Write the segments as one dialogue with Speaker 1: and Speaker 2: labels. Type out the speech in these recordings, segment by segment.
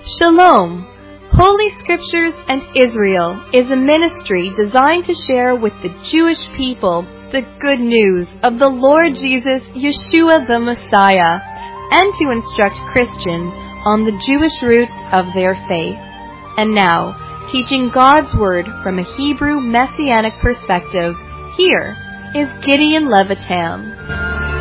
Speaker 1: Shalom! Holy Scriptures and Israel is a ministry designed to share with the Jewish people the good news of the Lord Jesus, Yeshua the Messiah, and to instruct Christians on the Jewish roots of their faith. And now, teaching God's Word from a Hebrew Messianic perspective, here is Gideon Levitam.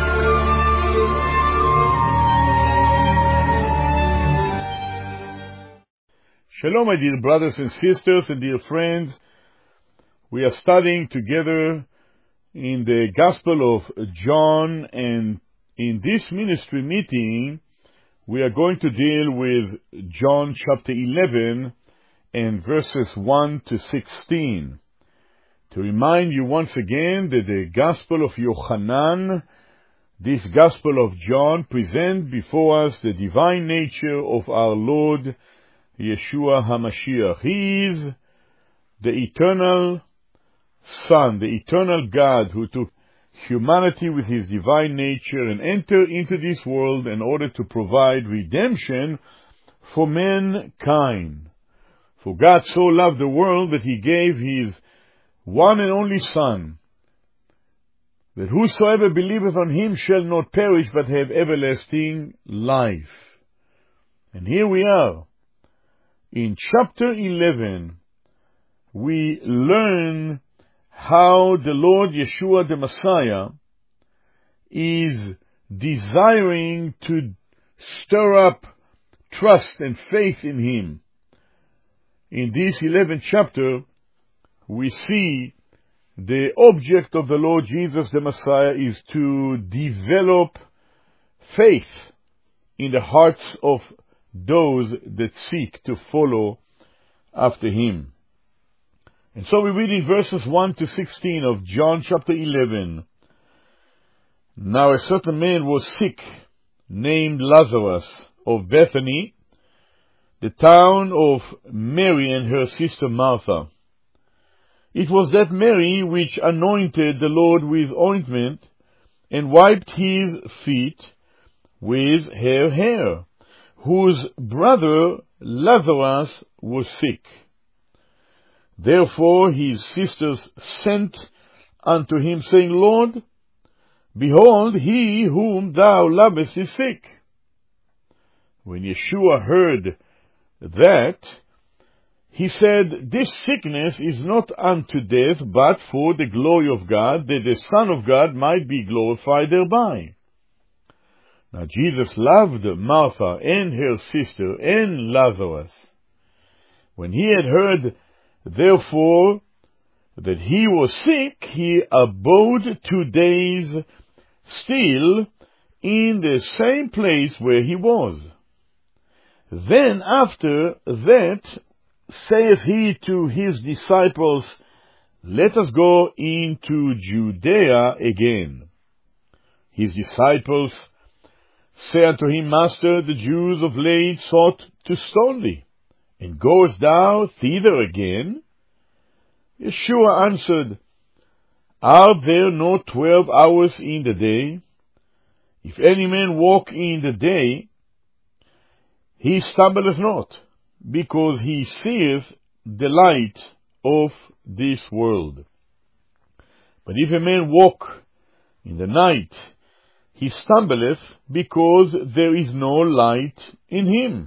Speaker 2: Shalom, my dear brothers and sisters and dear friends. We are studying together in the Gospel of John, and in this ministry meeting, we are going to deal with John chapter 11 and verses 1 to 16. To remind you once again that the Gospel of Yochanan, this Gospel of John, presents before us the divine nature of our Lord Yeshua HaMashiach. He is the eternal Son, the eternal God who took humanity with his divine nature and entered into this world in order to provide redemption for mankind. For God so loved the world that he gave his one and only Son, that whosoever believeth on him shall not perish but have everlasting life. And here we are. In chapter 11, we learn how the Lord Yeshua the Messiah is desiring to stir up trust and faith in him. In this 11th chapter, we see the object of the Lord Jesus the Messiah is to develop faith in the hearts of those that seek to follow after him. And so we read in verses 1 to 16 of John chapter 11. Now a certain man was sick, named Lazarus, of Bethany, the town of Mary and her sister Martha. It was that Mary which anointed the Lord with ointment, and wiped his feet with her hair, whose brother Lazarus was sick. Therefore his sisters sent unto him, saying, Lord, behold, he whom thou lovest is sick. When Yeshua heard that, he said, This sickness is not unto death, but for the glory of God, that the Son of God might be glorified thereby. Now Jesus loved Martha and her sister and Lazarus. When he had heard, therefore, that he was sick, he abode 2 days still in the same place where he was. Then after that saith he to his disciples, Let us go into Judea again. His disciples say unto him, Master, the Jews of late sought to stone thee, and goest thou thither again? Yeshua answered, Are there not 12 hours in the day? If any man walk in the day, he stumbleth not, because he seeth the light of this world. But if a man walk in the night, he stumbleth, because there is no light in him.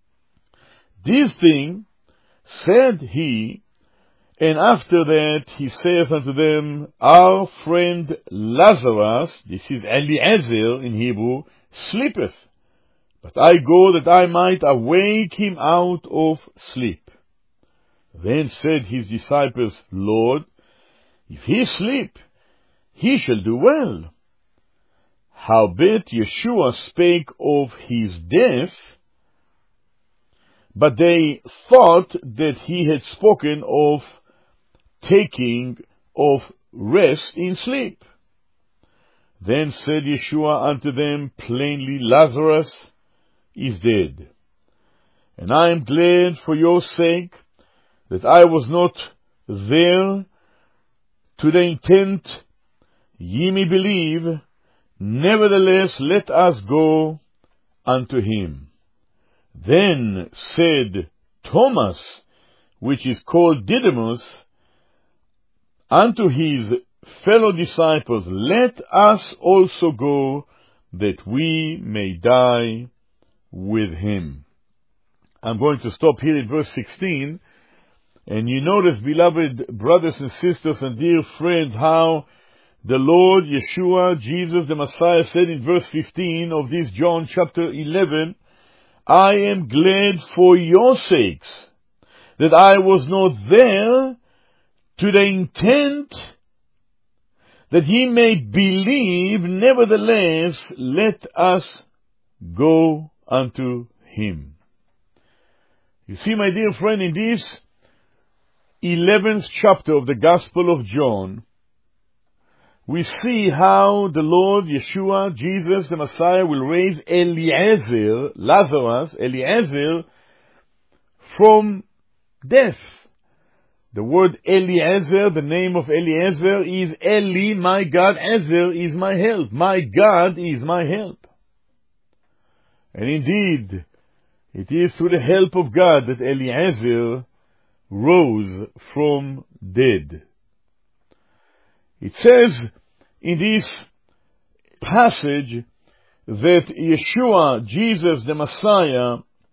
Speaker 2: This thing said he, and after that he saith unto them, Our friend Lazarus, this is Eliezer in Hebrew, sleepeth, but I go that I might awake him out of sleep. Then said his disciples, Lord, if he sleep, he shall do well. Howbeit Yeshua spake of his death, but they thought that he had spoken of taking of rest in sleep. Then said Yeshua unto them plainly, Lazarus is dead, and I am glad for your sake that I was not there, to the intent ye may believe. Nevertheless, let us go unto him. Then said Thomas, which is called Didymus, unto his fellow disciples, Let us also go, that we may die with him. I'm going to stop here in verse 16, and you notice, beloved brothers and sisters and dear friends, how the Lord Yeshua, Jesus the Messiah, said in verse 15 of this John chapter 11, I am glad for your sakes that I was not there, to the intent that ye may believe. Nevertheless, let us go unto him. You see, my dear friend, in this 11th chapter of the Gospel of John, we see how the Lord Yeshua, Jesus the Messiah, will raise Eliezer, from death. The word Eliezer, the name of Eliezer, is Eli, my God. Ezer is my help. My God is my help. And indeed, it is through the help of God that Eliezer rose from dead. It says in this passage that Yeshua, Jesus the Messiah,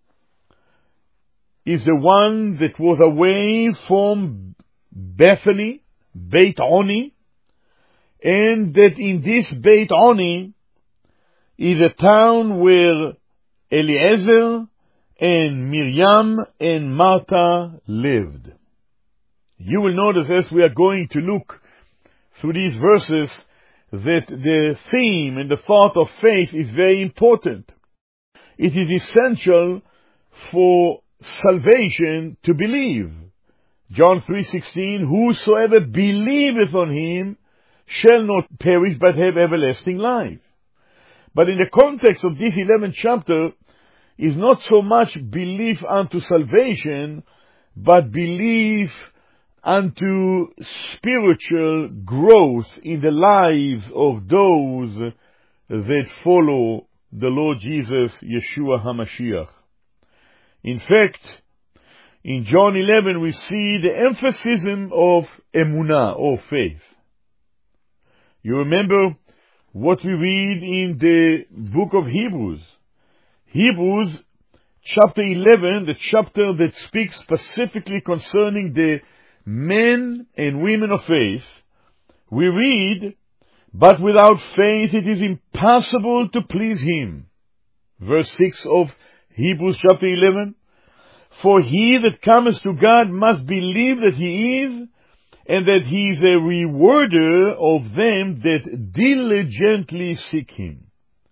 Speaker 2: is the one that was away from Bethany, Beit Oni, and that in this Beit Oni is a town where Eliezer and Miriam and Martha lived. You will notice as we are going to look through these verses that the theme and the thought of faith is very important. It is essential for salvation to believe. John 3:16, whosoever believeth on him shall not perish but have everlasting life. But in the context of this 11th chapter is not so much belief unto salvation, but belief unto spiritual growth in the lives of those that follow the Lord Jesus, Yeshua HaMashiach. In fact, in John 11 we see the emphasis of emunah, or faith. You remember what we read in the book of Hebrews. Hebrews chapter 11, the chapter that speaks specifically concerning the men and women of faith. We read, but without faith it is impossible to please him. Verse 6 of Hebrews chapter 11, for he that cometh to God must believe that he is, and that he is a rewarder of them that diligently seek him.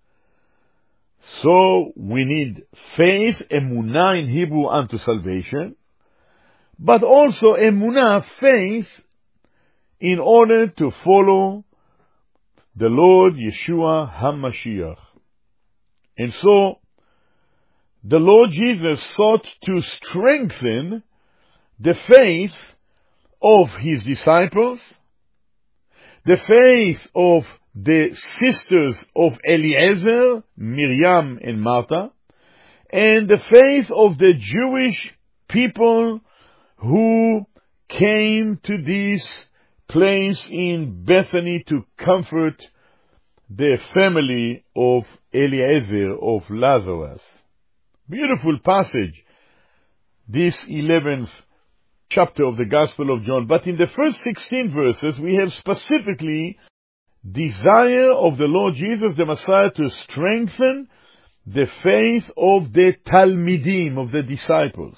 Speaker 2: So we need faith, emunah in Hebrew, unto salvation, but also emunah, faith, in order to follow the Lord Yeshua HaMashiach. And so, the Lord Jesus sought to strengthen the faith of his disciples, the faith of the sisters of Eliezer, Miriam and Martha, and the faith of the Jewish people who came to this place in Bethany to comfort the family of Eliezer, of Lazarus. Beautiful passage, this 11th chapter of the Gospel of John. But in the first 16 verses, we have specifically desire of the Lord Jesus, the Messiah, to strengthen the faith of the Talmidim, of the disciples.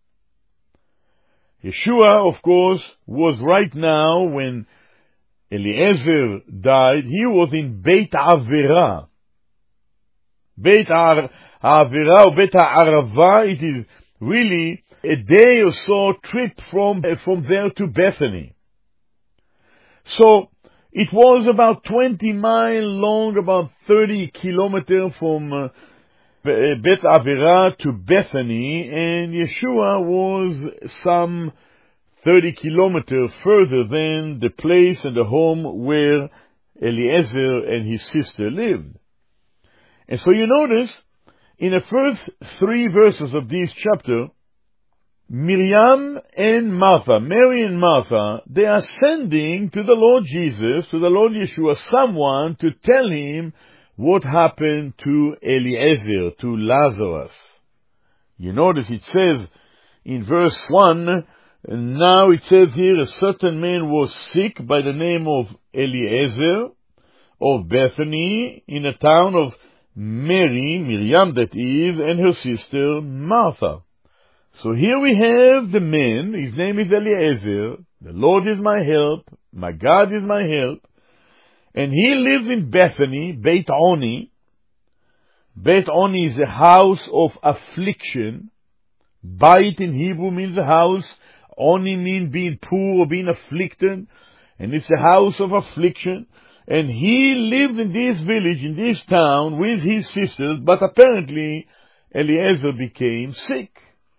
Speaker 2: Yeshua, of course, was right now, when Eliezer died, he was in Beit Avera. Beit Avera or Beit Arava, it is really a day or so trip from there to Bethany. So, it was about 20 miles long, about 30 kilometers from Beit Avera to Bethany, and Yeshua was some 30 kilometers further than the place and the home where Eliezer and his sister lived. And so you notice, In the first 3 verses of this chapter, Miriam and Martha, Mary and Martha, they are sending to the Lord Jesus, to the Lord Yeshua, someone to tell him what happened to Eliezer, to Lazarus. You notice it says in verse 1, now it says here, a certain man was sick by the name of Eliezer of Bethany, in the town of Miriam that is, and her sister Martha. So here we have the man, his name is Eliezer, the Lord is my help, my God is my help, and he lives in Bethany, Beit Oni. Beit Oni is a house of affliction. Beit in Hebrew means a house, Oni means being poor or being afflicted, and it's a house of affliction. And he lived in this village, in this town, with his sisters, but apparently Eliezer became sick.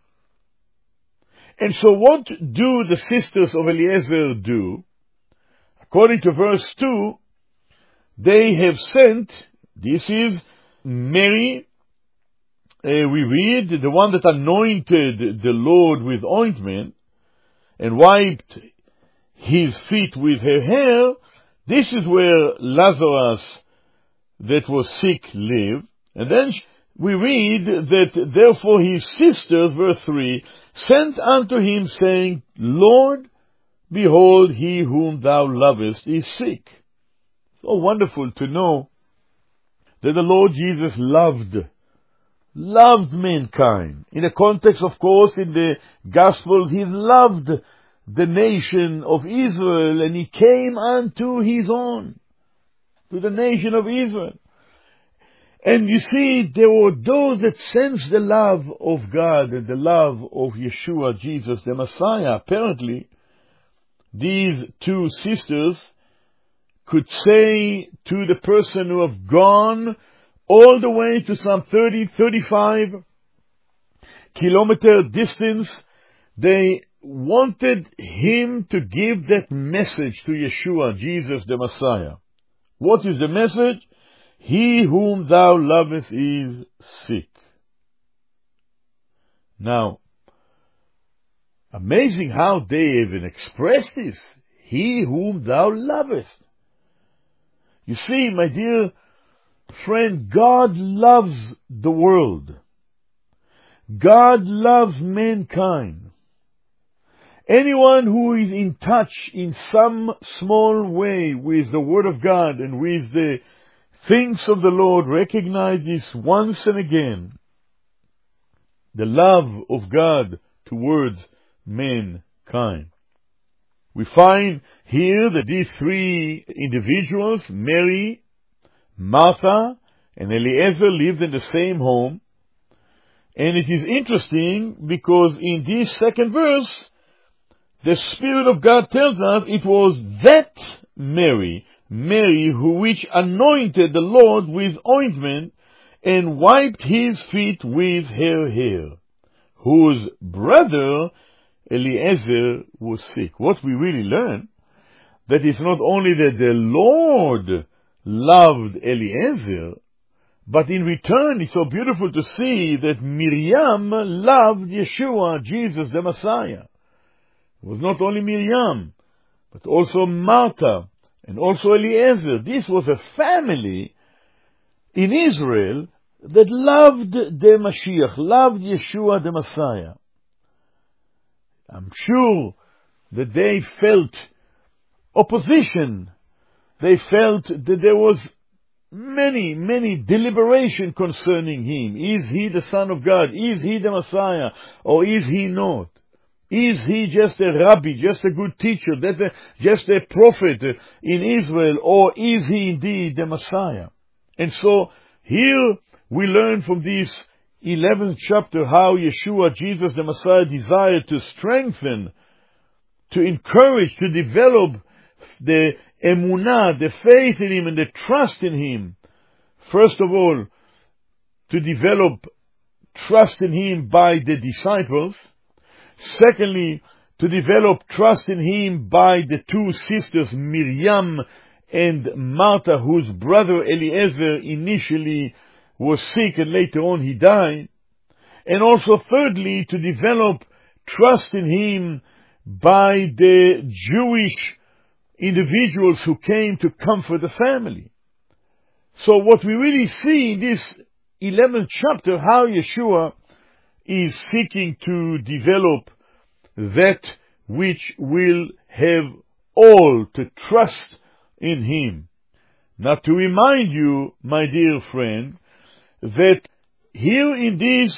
Speaker 2: And so what do the sisters of Eliezer do? According to verse 2, they have sent, this is Mary, we read, the one that anointed the Lord with ointment and wiped his feet with her hair. This is where Lazarus that was sick lived. And then we read that therefore his sisters, verse 3, sent unto him, saying, Lord, behold, he whom thou lovest is sick. So wonderful to know that the Lord Jesus loved mankind. In the context, of course, in the Gospels, he loved the nation of Israel, and he came unto his own, to the nation of Israel. And you see, there were those that sensed the love of God and the love of Yeshua, Jesus, the Messiah. Apparently, these 2 sisters could say to the person who have gone all the way to some 35 kilometer distance, they wanted him to give that message to Yeshua, Jesus, the Messiah. What is the message? He whom thou lovest is sick. Now, amazing how they even express this. He whom thou lovest. You see, my dear friend, God loves the world. God loves mankind. Anyone who is in touch in some small way with the Word of God and with the things of the Lord recognize this once and again, the love of God towards mankind. We find here that these 3 individuals, Mary, Martha, and Eliezer, lived in the same home. And it is interesting because in this second verse, the Spirit of God tells us it was that Mary which anointed the Lord with ointment and wiped his feet with her hair, whose brother Eliezer was sick. What we really learn, that it's not only that the Lord loved Eliezer, but in return it's so beautiful to see that Miriam loved Yeshua, Jesus the Messiah. It was not only Miriam, but also Martha, and also Eliezer. This was a family in Israel that loved the Mashiach, loved Yeshua the Messiah. I'm sure that they felt opposition. They felt that there was many deliberation concerning him. Is he the Son of God? Is he the Messiah? Or is he not? Is he just a rabbi, just a good teacher, just a prophet in Israel, or is he indeed the Messiah? And so here we learn from this 11th chapter how Yeshua, Jesus the Messiah, desired to strengthen, to encourage, to develop the emunah, the faith in him and the trust in him. First of all, to develop trust in him by the disciples. Secondly, to develop trust in him by the 2 sisters, Miriam and Martha, whose brother Eliezer initially was sick and later on he died. And also thirdly, to develop trust in him by the Jewish individuals who came to comfort the family. So what we really see in this 11th chapter, how Yeshua is seeking to develop that which will have all to trust in him. Now, to remind you, my dear friend, that here in this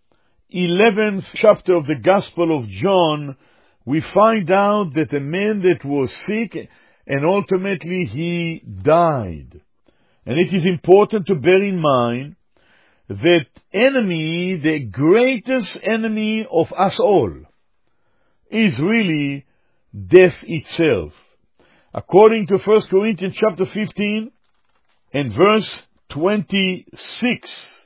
Speaker 2: 11th chapter of the Gospel of John, we find out that a man that was sick and ultimately he died. And it is important to bear in mind that enemy, the greatest enemy of us all, is really death itself. According to 1 Corinthians chapter 15 and verse 26,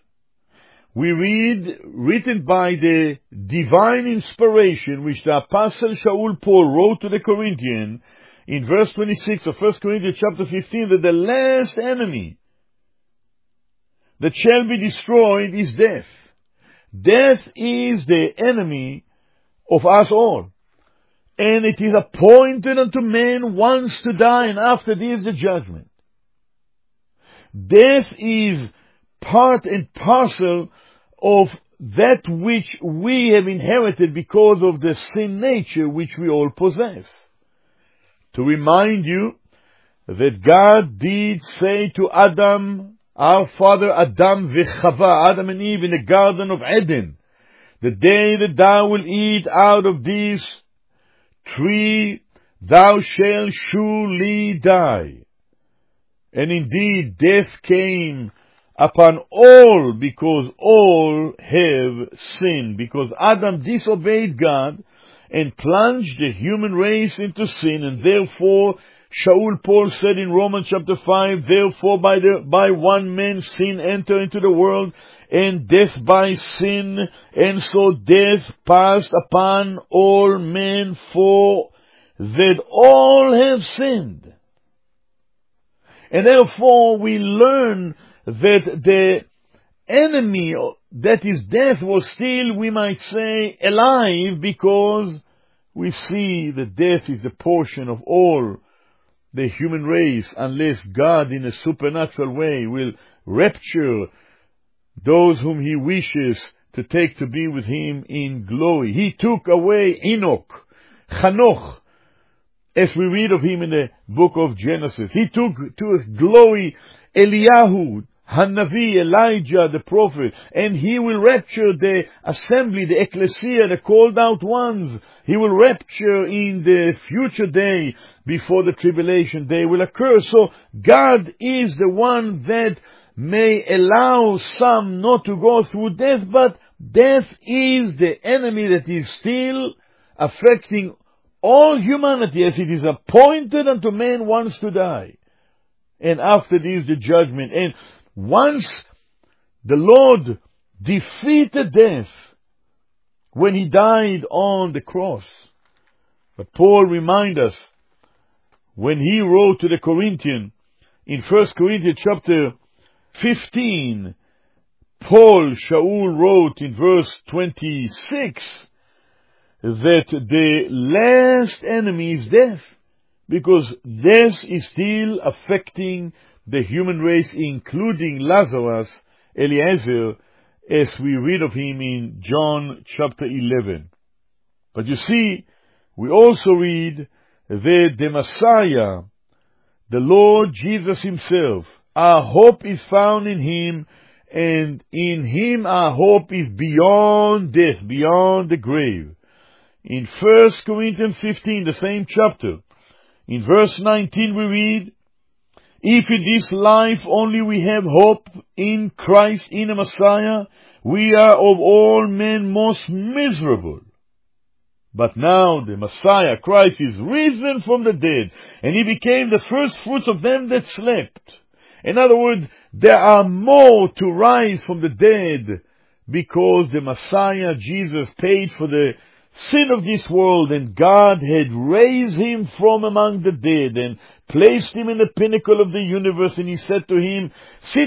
Speaker 2: we read, written by the divine inspiration which the Apostle Shaul Paul wrote to the Corinthians, in verse 26 of 1 Corinthians chapter 15, that the last enemy that shall be destroyed is death. Death is the enemy of us all. And it is appointed unto man once to die, and after this the judgment. Death is part and parcel of that which we have inherited because of the sin nature which we all possess. To remind you that God did say to Adam, our father Adam v'Chava, Adam and Eve in the Garden of Eden, the day that thou wilt eat out of this tree, thou shalt surely die. And indeed, death came upon all because all have sinned, because Adam disobeyed God and plunged the human race into sin, and therefore Shaul Paul said in Romans chapter 5, therefore by one man sin entered into the world, and death by sin, and so death passed upon all men, for that all have sinned. And therefore we learn that the enemy, that is death, was still, we might say, alive, because we see that death is the portion of all the human race, unless God in a supernatural way will rapture those whom he wishes to take to be with him in glory. He took away Enoch, Hanoch, as we read of him in the book of Genesis. He took to glory Eliyahu, Hanavi, Elijah, the prophet, and he will rapture the assembly, the ecclesia, the called out ones. He will rapture in the future day before the tribulation day will occur. So God is the one that may allow some not to go through death, but death is the enemy that is still affecting all humanity, as it is appointed unto man once to die. And after this, the judgment. And once the Lord defeated death when he died on the cross. But Paul reminds us, when he wrote to the Corinthians, in 1 Corinthians chapter 15, Paul, Shaul, wrote in verse 26 that the last enemy is death, because death is still affecting the human race, including Lazarus, Eliezer, as we read of him in John chapter 11. But you see, we also read that the Messiah, the Lord Jesus himself, our hope is found in him, and in him our hope is beyond death, beyond the grave. In 1 Corinthians 15, the same chapter, in verse 19 we read, if in this life only we have hope in Christ, in the Messiah, we are of all men most miserable. But now the Messiah, Christ, is risen from the dead, and he became the first fruits of them that slept. In other words, there are more to rise from the dead, because the Messiah, Jesus, paid for the sin of this world, and God had raised him from among the dead and placed him in the pinnacle of the universe, and he said to him, sit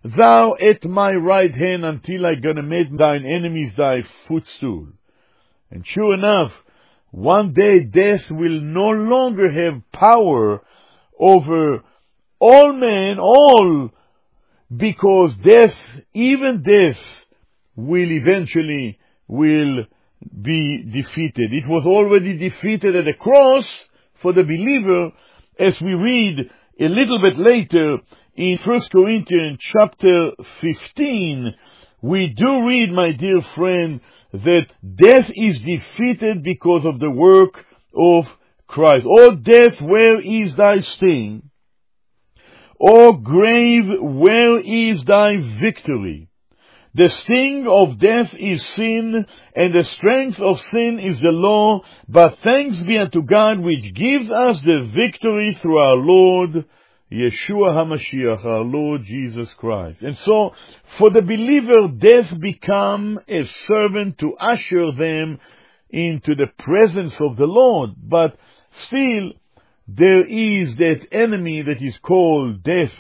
Speaker 2: thou at my right hand until I gonna make thine enemies thy footstool. And sure enough, one day death will no longer have power over all men, because even death will eventually be defeated. It was already defeated at the cross for the believer, as we read a little bit later in 1 Corinthians chapter 15. We do read, my dear friend, that death is defeated because of the work of Christ. O death, where is thy sting? O grave, where is thy victory? The sting of death is sin, and the strength of sin is the law, but thanks be unto God which gives us the victory through our Lord Yeshua HaMashiach, our Lord Jesus Christ. And so, for the believer, death become a servant to usher them into the presence of the Lord. But still, there is that enemy that is called death.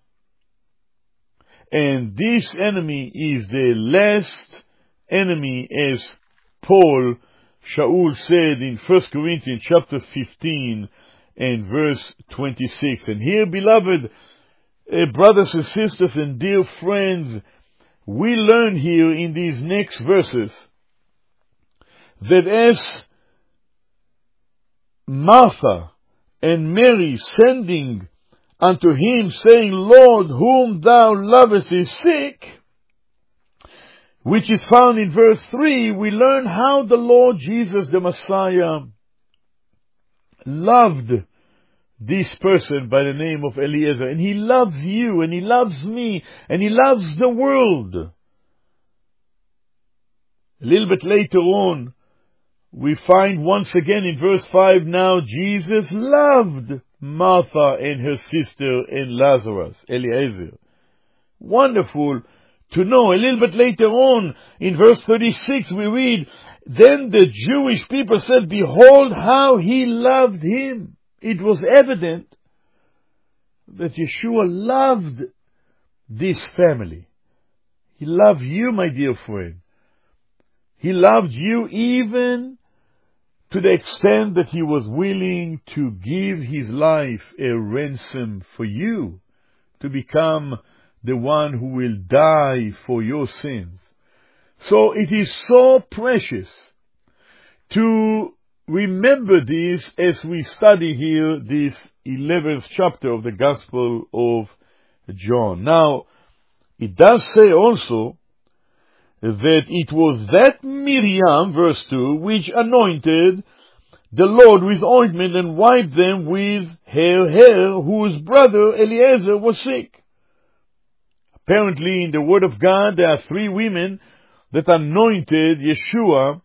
Speaker 2: And this enemy is the last enemy, as Shaul said in 1 Corinthians chapter 15 and verse 26. And here, beloved brothers and sisters and dear friends, we learn here in these next verses that as Martha and Mary sending unto him, saying, Lord, whom thou lovest is sick, which is found in verse 3, we learn how the Lord Jesus the Messiah loved this person by the name of Eliezer. And he loves you, and he loves me, and he loves the world. A little bit later on, we find once again in verse 5, now Jesus loved Martha and her sister and Lazarus, Eliezer. Wonderful to know. A little bit later on, in verse 36, we read, then the Jewish people said, behold how he loved him. It was evident that Yeshua loved this family. He loved you, my dear friend. He loved you even to the extent that he was willing to give his life a ransom for you, to become the one who will die for your sins. So it is so precious to remember this as we study here this 11th chapter of the Gospel of John. Now, it does say also that it was that Miriam, verse 2, which anointed the Lord with ointment and wiped them with her hair, whose brother Eliezer was sick. Apparently, in the Word of God, there are three women that anointed Yeshua,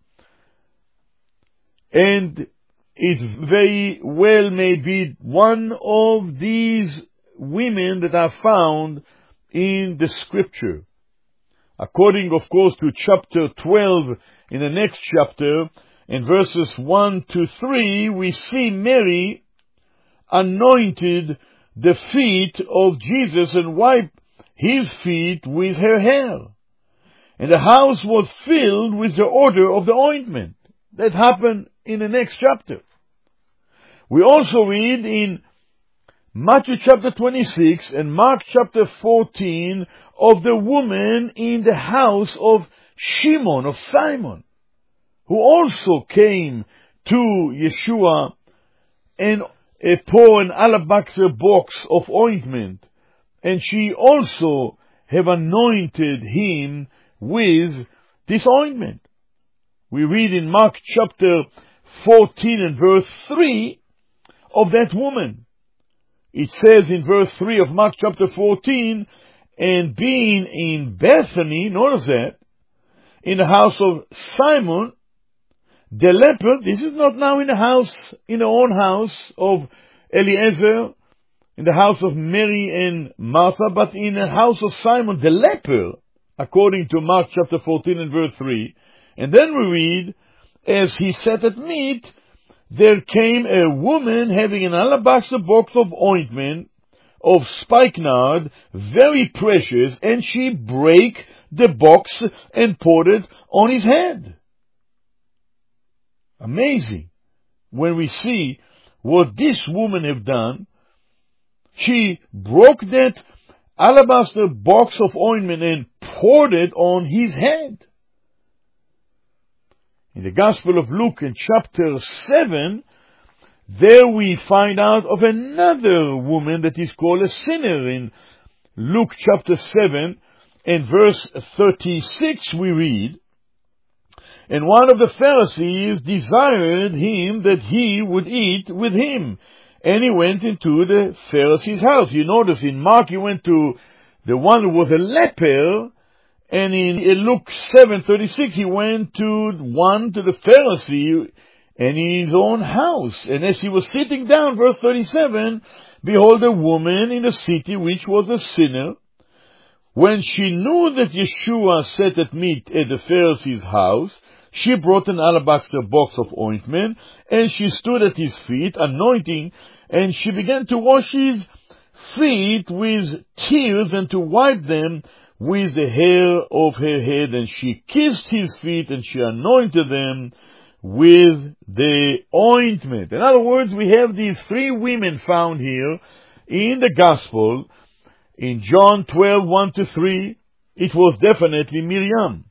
Speaker 2: and it very well may be one of these women that are found in the Scripture. According, of course, to chapter 12 in the next chapter, in verses 1 to 3, we see Mary anointed the feet of Jesus and wiped his feet with her hair. And the house was filled with the odor of the ointment. That happened in the next chapter. We also read in Matthew chapter 26 and Mark chapter 14 of the woman in the house of Shimon, of Simon, who also came to Yeshua and poured an alabaster box of ointment, and she also have anointed him with this ointment. We read in Mark chapter 14 and verse 3 of that woman. It says in verse 3 of Mark chapter 14, and being in Bethany, notice that, in the house of Simon, the leper, this is not now in the own house of Eliezer, in the house of Mary and Martha, but in the house of Simon, the leper, according to Mark chapter 14 and verse 3. And then we read, as he sat at meat, there came a woman having an alabaster box of ointment of spikenard, very precious, and she brake the box and poured it on his head. Amazing. When we see what this woman have done, she broke that alabaster box of ointment and poured it on his head. In the Gospel of Luke in chapter 7, there we find out of another woman that is called a sinner. In Luke chapter 7 and verse 36 we read, "And one of the Pharisees desired him that he would eat with him. And he went into the Pharisee's house." You notice in Mark he went to the one who was a leper, and in Luke 7:36 he went to the Pharisee and in his own house. And as he was sitting down, verse 37, behold, a woman in the city which was a sinner, when she knew that Yeshua sat at meat at the Pharisee's house, she brought an alabaster box of ointment, and she stood at his feet, anointing, and she began to wash his feet with tears and to wipe them with the hair of her head. And she kissed his feet, and she anointed them with the ointment. In other words, we have these three women found here in the Gospel. In John 12:1-3, it was definitely Miriam.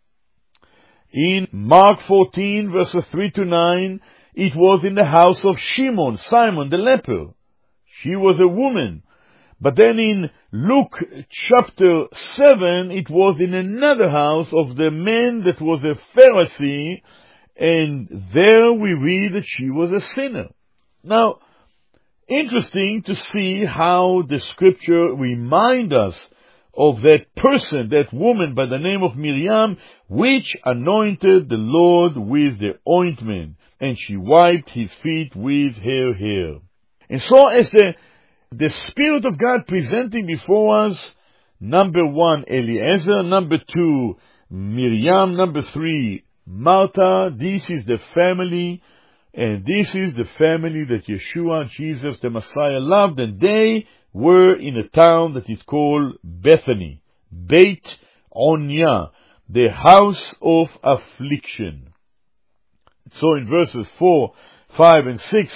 Speaker 2: In Mark 14, verses 3-9, it was in the house of Simon the leper. She was a woman. But then in Luke chapter 7, it was in another house of the man that was a Pharisee, and there we read that she was a sinner. Now, interesting to see how the scripture reminds us of that person, that woman by the name of Miriam, which anointed the Lord with the ointment, and she wiped his feet with her hair. And so as the Spirit of God presenting before us, number 1, Eliezer, number 2, Miriam, number 3, Martha. This is the family, and this is the family that Yeshua, Jesus the Messiah, loved, and they were in a town that is called Bethany, Beit Onya, the house of affliction. So in verses 4, 5, and 6,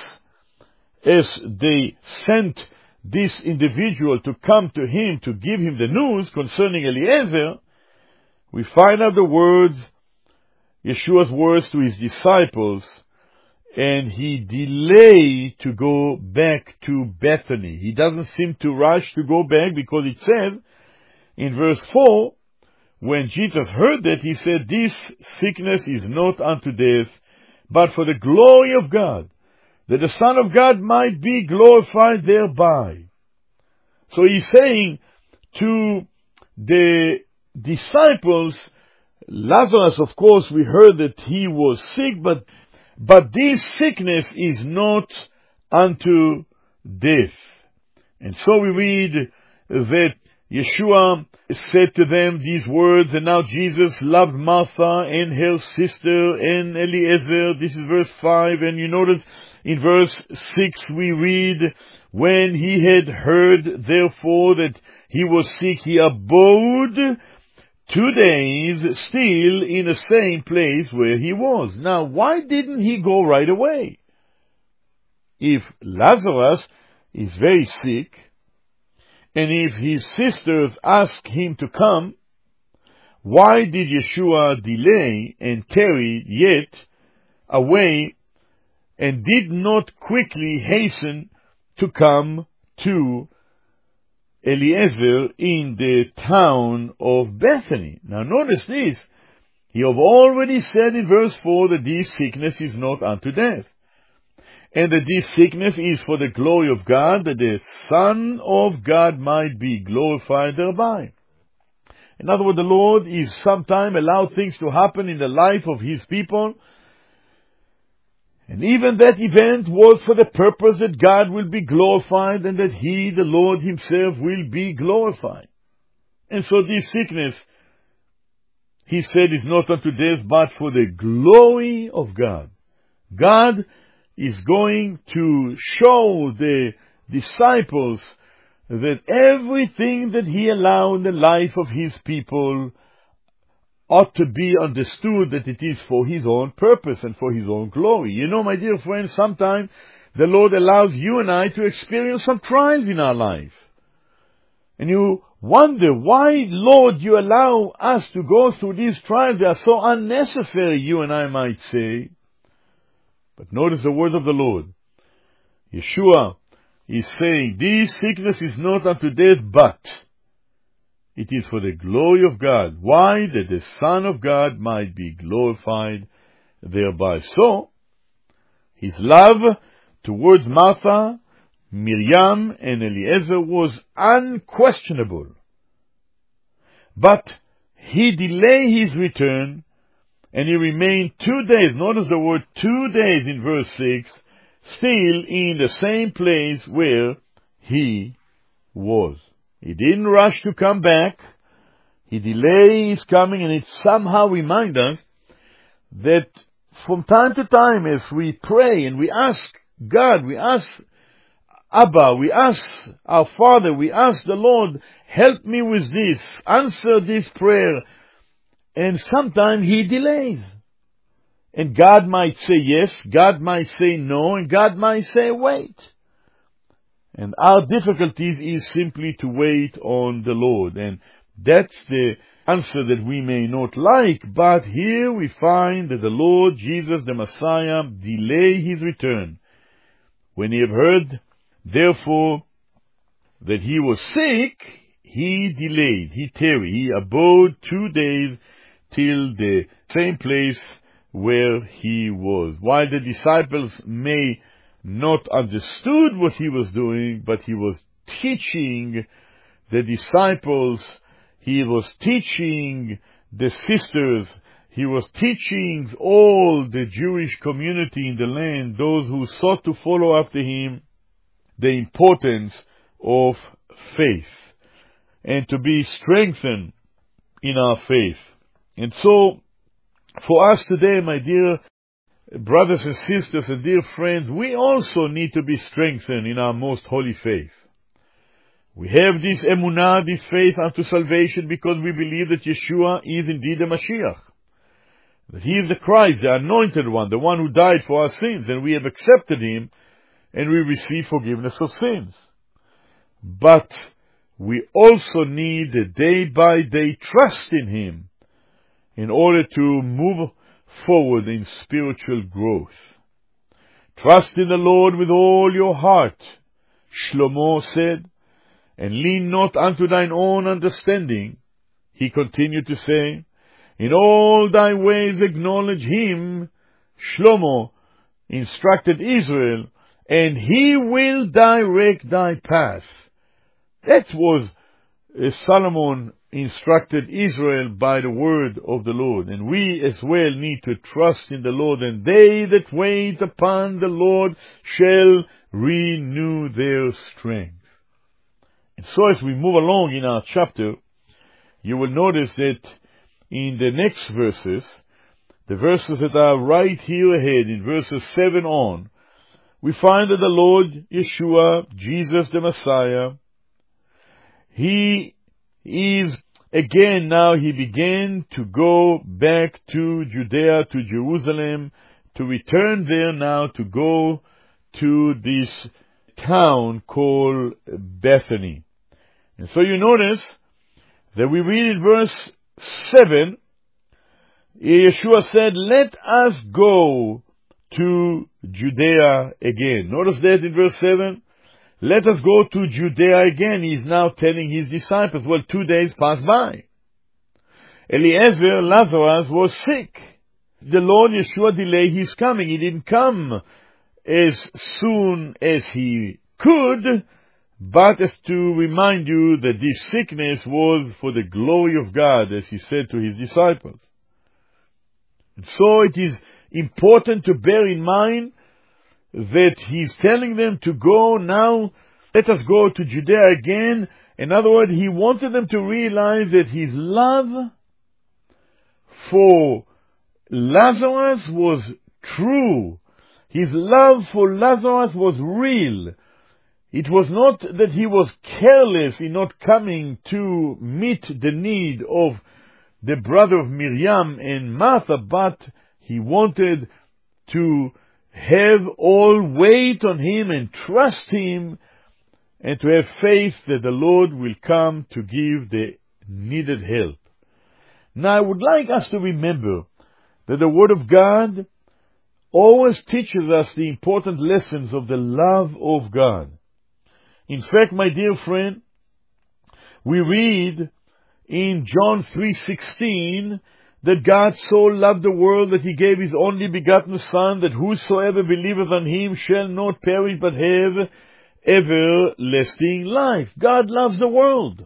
Speaker 2: as they sent this individual to come to him to give him the news concerning Eliezer, we find out the words, Yeshua's words to his disciples, and he delayed to go back to Bethany. He doesn't seem to rush to go back, because it said in verse 4, when Jesus heard that, he said, "This sickness is not unto death, but for the glory of God, that the Son of God might be glorified thereby." So he's saying to the disciples, Lazarus, of course, we heard that he was sick, but this sickness is not unto death. And so we read that Yeshua said to them these words, "And now Jesus loved Martha and her sister and Eliezer." This is verse 5. And you notice in verse 6 we read, "When he had heard therefore that he was sick, he abode 2 days still in the same place where he was." Now, why didn't he go right away? If Lazarus is very sick, and if his sisters ask him to come, why did Yeshua delay and tarry yet away, and did not quickly hasten to come to Eliezer in the town of Bethany? Now notice this. He have already said in verse 4 that this sickness is not unto death, and that this sickness is for the glory of God, that the Son of God might be glorified thereby. In other words, the Lord is sometime allowed things to happen in the life of His people, and even that event was for the purpose that God will be glorified, and that He, the Lord Himself, will be glorified. And so this sickness, He said, is not unto death, but for the glory of God. God is going to show the disciples that everything that he allowed in the life of his people ought to be understood that it is for his own purpose and for his own glory. You know, my dear friends, sometimes the Lord allows you and I to experience some trials in our life. And you wonder, why, Lord, you allow us to go through these trials? They are so unnecessary, you and I might say. But notice the words of the Lord. Yeshua is saying, this sickness is not unto death, but it is for the glory of God. Why? That the Son of God might be glorified thereby. So, his love towards Martha, Miriam, and Eliezer was unquestionable. But he delayed his return, and he remained 2 days, notice the word 2 days in verse 6, still in the same place where he was. He didn't rush to come back. He delayed his coming, and it somehow reminds us that from time to time as we pray and we ask God, we ask Abba, we ask our Father, we ask the Lord, help me with this, answer this prayer, and sometimes he delays. And God might say yes, God might say no, and God might say wait. And our difficulties is simply to wait on the Lord. And that's the answer that we may not like, but here we find that the Lord Jesus the Messiah delayed his return. When he had heard, therefore, that he was sick, he delayed, he tarried, he abode 2 days till the same place where he was. While the disciples may not understood what he was doing, but he was teaching the disciples, he was teaching the sisters, he was teaching all the Jewish community in the land, those who sought to follow after him, the importance of faith and to be strengthened in our faith. And so, for us today, my dear brothers and sisters and dear friends, we also need to be strengthened in our most holy faith. We have this emunah, this faith unto salvation, because we believe that Yeshua is indeed the Mashiach, that he is the Christ, the anointed one, the one who died for our sins, and we have accepted him, and we receive forgiveness of sins. But we also need a day-by-day trust in him in order to move forward in spiritual growth. Trust in the Lord with all your heart, Shlomo said, and lean not unto thine own understanding. He continued to say, in all thy ways acknowledge him, Shlomo instructed Israel, and he will direct thy path. That was Solomon instructed Israel by the word of the Lord. And we as well need to trust in the Lord. And they that wait upon the Lord shall renew their strength. And so as we move along in our chapter, you will notice that in the next verses, the verses that are right here ahead, in verses 7 on, we find that the Lord Yeshua, Jesus the Messiah, he is again now, he began to go back to Judea, to Jerusalem, to return there now, to go to this town called Bethany. And so you notice that we read in verse 7, Yeshua said, let us go to Judea again. Notice that in verse 7. Let us go to Judea again. He is now telling his disciples. Well, 2 days passed by. Eliezer, Lazarus, was sick. The Lord Yeshua delayed his coming. He didn't come as soon as he could, but as to remind you that this sickness was for the glory of God, as he said to his disciples. And so it is important to bear in mind that he's telling them to go now, let us go to Judea again. In other words, he wanted them to realize that his love for Lazarus was true. His love for Lazarus was real. It was not that he was careless in not coming to meet the need of the brother of Miriam and Martha, but he wanted to have all weight on him and trust him and to have faith that the Lord will come to give the needed help. Now I would like us to remember that the Word of God always teaches us the important lessons of the love of God. In fact, my dear friend, we read in John 3:16 that God so loved the world that he gave his only begotten Son, that whosoever believeth on him shall not perish but have everlasting life. God loves the world.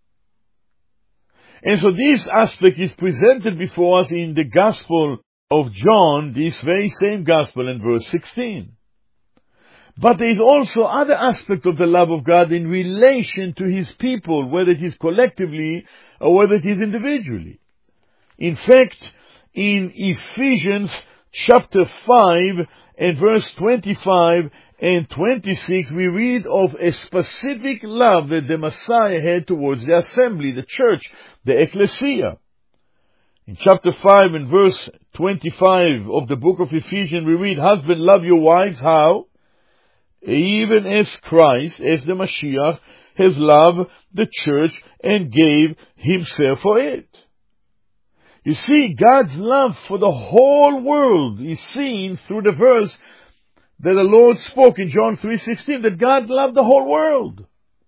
Speaker 2: And so this aspect is presented before us in the Gospel of John, this very same Gospel in verse 16. But there is also other aspect of the love of God in relation to his people, whether it is collectively or whether it is individually. In fact, in Ephesians chapter 5 and verse 25 and 26, we read of a specific love that the Messiah had towards the assembly, the church, the ecclesia. In chapter 5 and verse 25 of the book of Ephesians, we read, "Husbands, love your wives." How? Even as Christ, as the Mashiach, has loved the church and gave himself for it. You see, God's love for the whole world is seen through the verse that the Lord spoke in John 3:16, that God loved the whole world.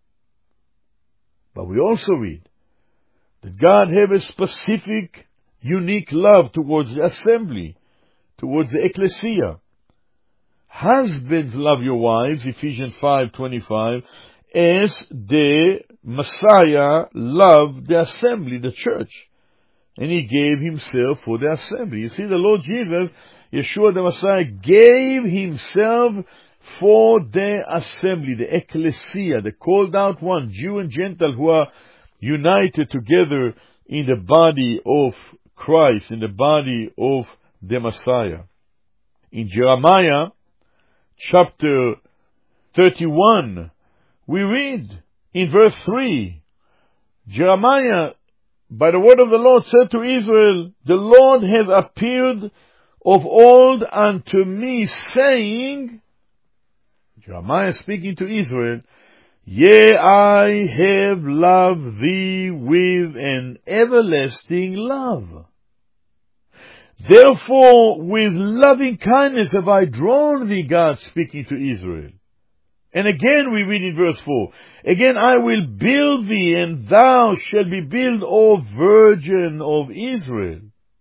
Speaker 2: But we also read that God has a specific, unique love towards the assembly, towards the ecclesia. Husbands, love your wives, Ephesians 5:25, as the Messiah loved the assembly, the church. And he gave himself for the assembly. You see, the Lord Jesus, Yeshua the Messiah, gave himself for the assembly, the ecclesia, the called out one, Jew and Gentile, who are united together in the body of Christ, in the body of the Messiah. In Jeremiah chapter 31, we read in verse 3, Jeremiah, by the word of the Lord, said to Israel, "The Lord has appeared of old unto me, saying," Jeremiah speaking to Israel, "Yea, I have loved thee with an everlasting love. Therefore, with loving kindness have I drawn thee," God speaking to Israel. And again we read in verse 4, "Again I will build thee, and thou shalt be built, O Virgin of Israel.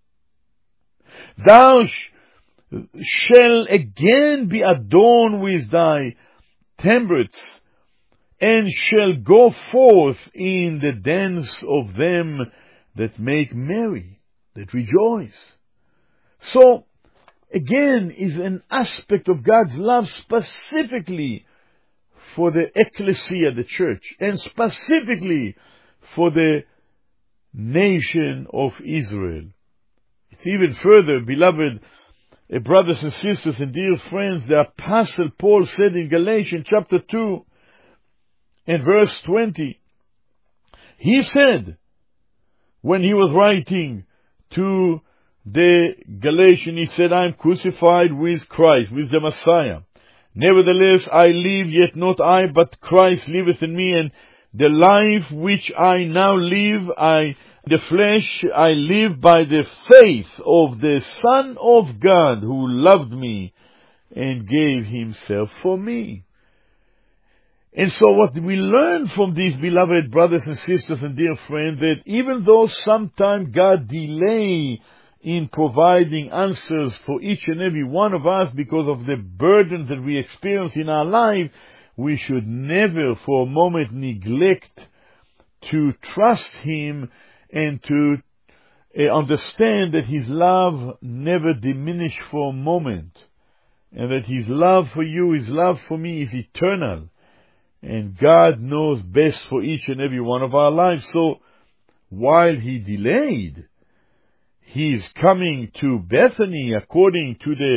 Speaker 2: Thou shalt again be adorned with thy timbrels, and shall go forth in the dance of them that make merry," that rejoice. So, again, is an aspect of God's love specifically for the ecclesia, the church, and specifically for the nation of Israel. It's even further, beloved brothers and sisters and dear friends, the Apostle Paul said in Galatians chapter 2 and verse 20, he said, when he was writing to the Galatians, he said, "I am crucified with Christ," with the Messiah. "Nevertheless, I live, yet not I, but Christ liveth in me, and the life which I now live, the flesh, I live by the faith of the Son of God, who loved me and gave himself for me." And so what we learn from these beloved brothers and sisters and dear friends, that even though sometimes God delay in providing answers for each and every one of us because of the burdens that we experience in our life, we should never for a moment neglect to trust him and to understand that his love never diminishes for a moment, and that his love for you, his love for me is eternal, and God knows best for each and every one of our lives. So while he delayed, he is coming to Bethany according to the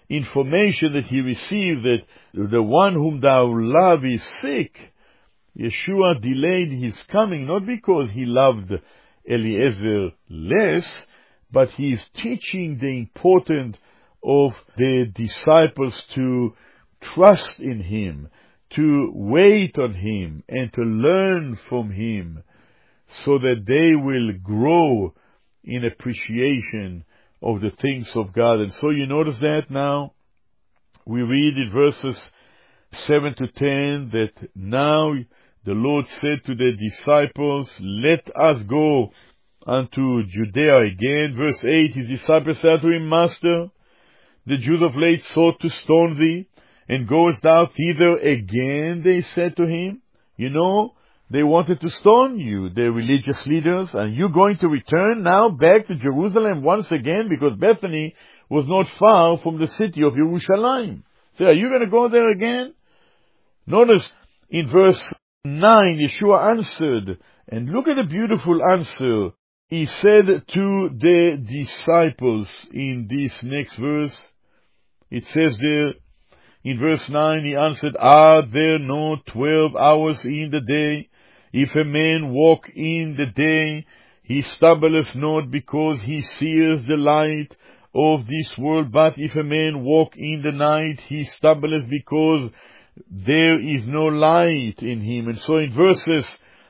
Speaker 2: information that he received that the one whom thou love is sick, Yeshua delayed his coming, not because he loved Eliezer less, but he is teaching the importance of the disciples to trust in him, to wait on him, and to learn from him, so that they will grow in appreciation of the things of God. And so you notice that now we read in verses 7 to 10 that now the Lord said to the disciples, let us go unto Judea again. Verse 8, his disciples said to him, Master, the Jews of late sought to stone thee, and goest thou thither again? They said to him. You know, they wanted to stone you, the religious leaders, and you going to return now back to Jerusalem once again, because Bethany was not far from the city of Jerusalem. So are you going to go there again? Notice in verse 9, Yeshua answered, and look at the beautiful answer. He said to the disciples in this next verse, it says there, in verse 9, he answered, Are there not 12 hours in the day? If a man walk in the day, he stumbleth not, because he seeth the light of this world. But if a man walk in the night, he stumbleth, because there is no light in him. And so in verses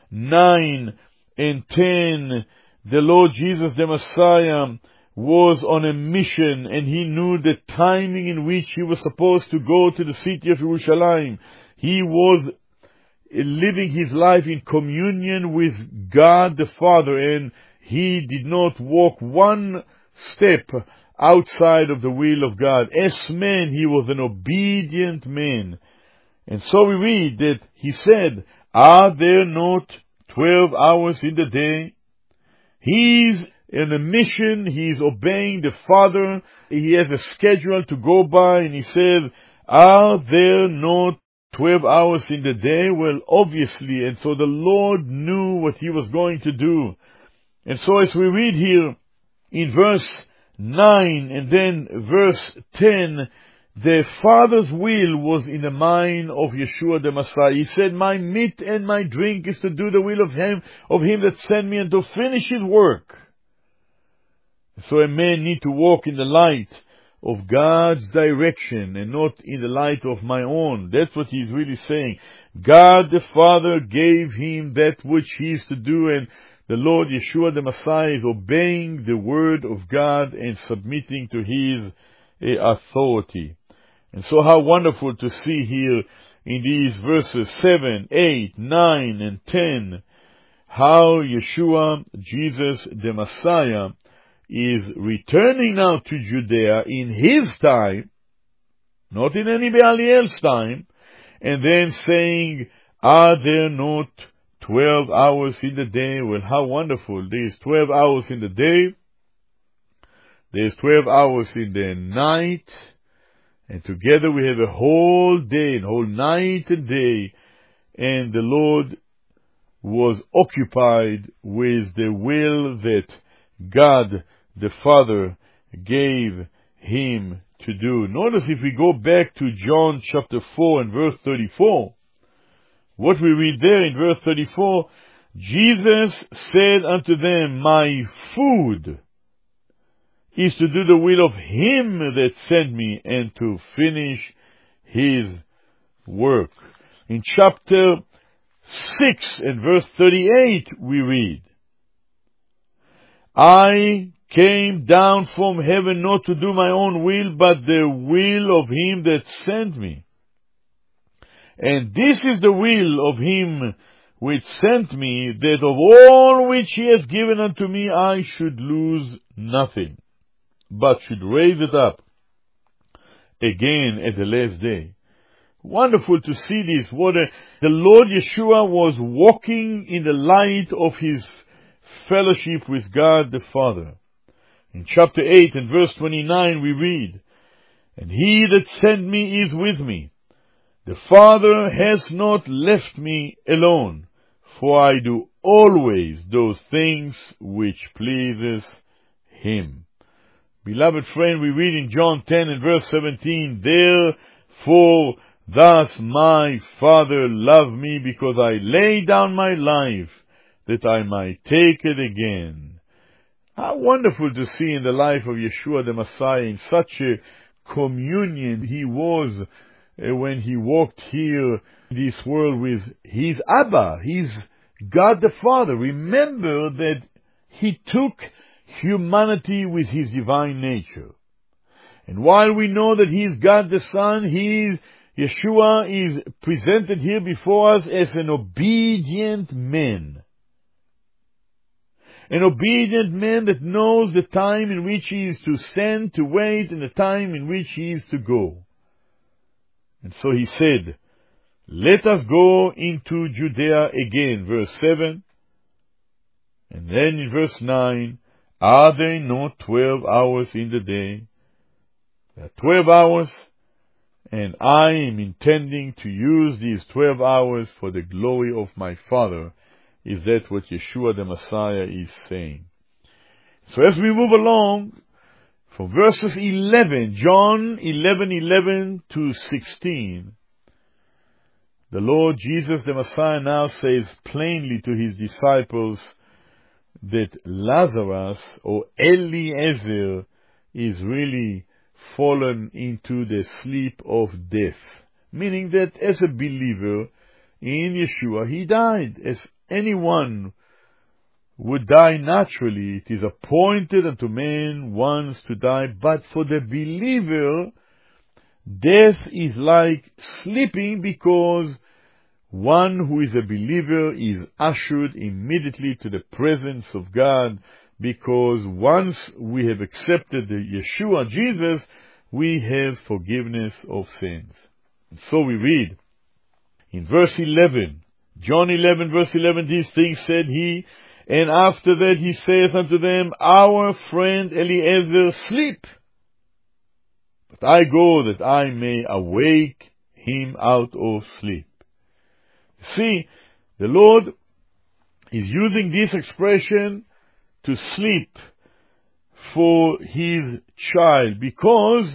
Speaker 2: 9 and 10, the Lord Jesus the Messiah was on a mission, and he knew the timing in which he was supposed to go to the city of Jerusalem. He was living his life in communion with God the Father, and he did not walk one step outside of the will of God. As man, he was an obedient man. And so we read that he said, Are there not 12 hours in the day? He's in a mission, he's obeying the Father, he has a schedule to go by, and he said, Are there not 12 hours in the day? Well, obviously, and so the Lord knew what he was going to do. And so as we read here in verse 9 and then verse 10, the Father's will was in the mind of Yeshua the Messiah. He said, My meat and my drink is to do the will of him that sent me, and to finish his work. So a man need to walk in the light of God's direction and not in the light of my own. That's what he's really saying. God the Father gave him that which he is to do, and the Lord Yeshua the Messiah is obeying the word of God and submitting to his authority. And so how wonderful to see here in these verses 7, 8, 9, and 10, how Yeshua, Jesus the Messiah, is returning now to Judea in his time, not in anybody else's time, and then saying, Are there not 12 hours in the day? Well, how wonderful. There's 12 hours in the day, there's 12 hours in the night, and together we have a whole day, a whole night and day, and the Lord was occupied with the will that God the Father gave him to do. Notice if we go back to John chapter 4 and verse 34, what we read there in verse 34, Jesus said unto them, My food is to do the will of him that sent me, and to finish his work. In chapter 6 and verse 38 we read, I came down from heaven not to do my own will, but the will of him that sent me. And this is the will of him which sent me, that of all which he has given unto me I should lose nothing, but should raise it up again at the last day. Wonderful to see this. The Lord Yeshua was walking in the light of his fellowship with God the Father. In chapter 8 and verse 29 we read, And he that sent me is with me. The Father has not left me alone, for I do always those things which pleases him. Beloved friend, we read in John 10 and verse 17, Therefore thus my Father loved me, because I lay down my life, that I might take it again. How wonderful to see in the life of Yeshua the Messiah, in such a communion he was when he walked here in this world with his Abba, his God the Father. Remember that he took humanity with his divine nature. And while we know that he is God the Son, Yeshua is presented here before us as an obedient man. An obedient man that knows the time in which he is to stand, to wait, and the time in which he is to go. And so he said, let us go into Judea again, verse 7. And then in verse 9, are there not 12 hours in the day? There are 12 hours, and I am intending to use these 12 hours for the glory of my Father. Is that what Yeshua the Messiah is saying? So as we move along, from verses 11, John 11:11 to 16, the Lord Jesus the Messiah now says plainly to his disciples that Lazarus, or Eliezer, is really fallen into the sleep of death. Meaning that as a believer in Yeshua, he died. As anyone would die naturally, it is appointed unto man once to die, but for the believer, death is like sleeping, because one who is a believer is ushered immediately to the presence of God, because once we have accepted the Yeshua, Jesus, we have forgiveness of sins. And so we read in verse 11, John 11, verse 11, these things said he, and after that he saith unto them, our friend Eliezer sleep, but I go that I may awake him out of sleep. See, the Lord is using this expression to sleep for his child, because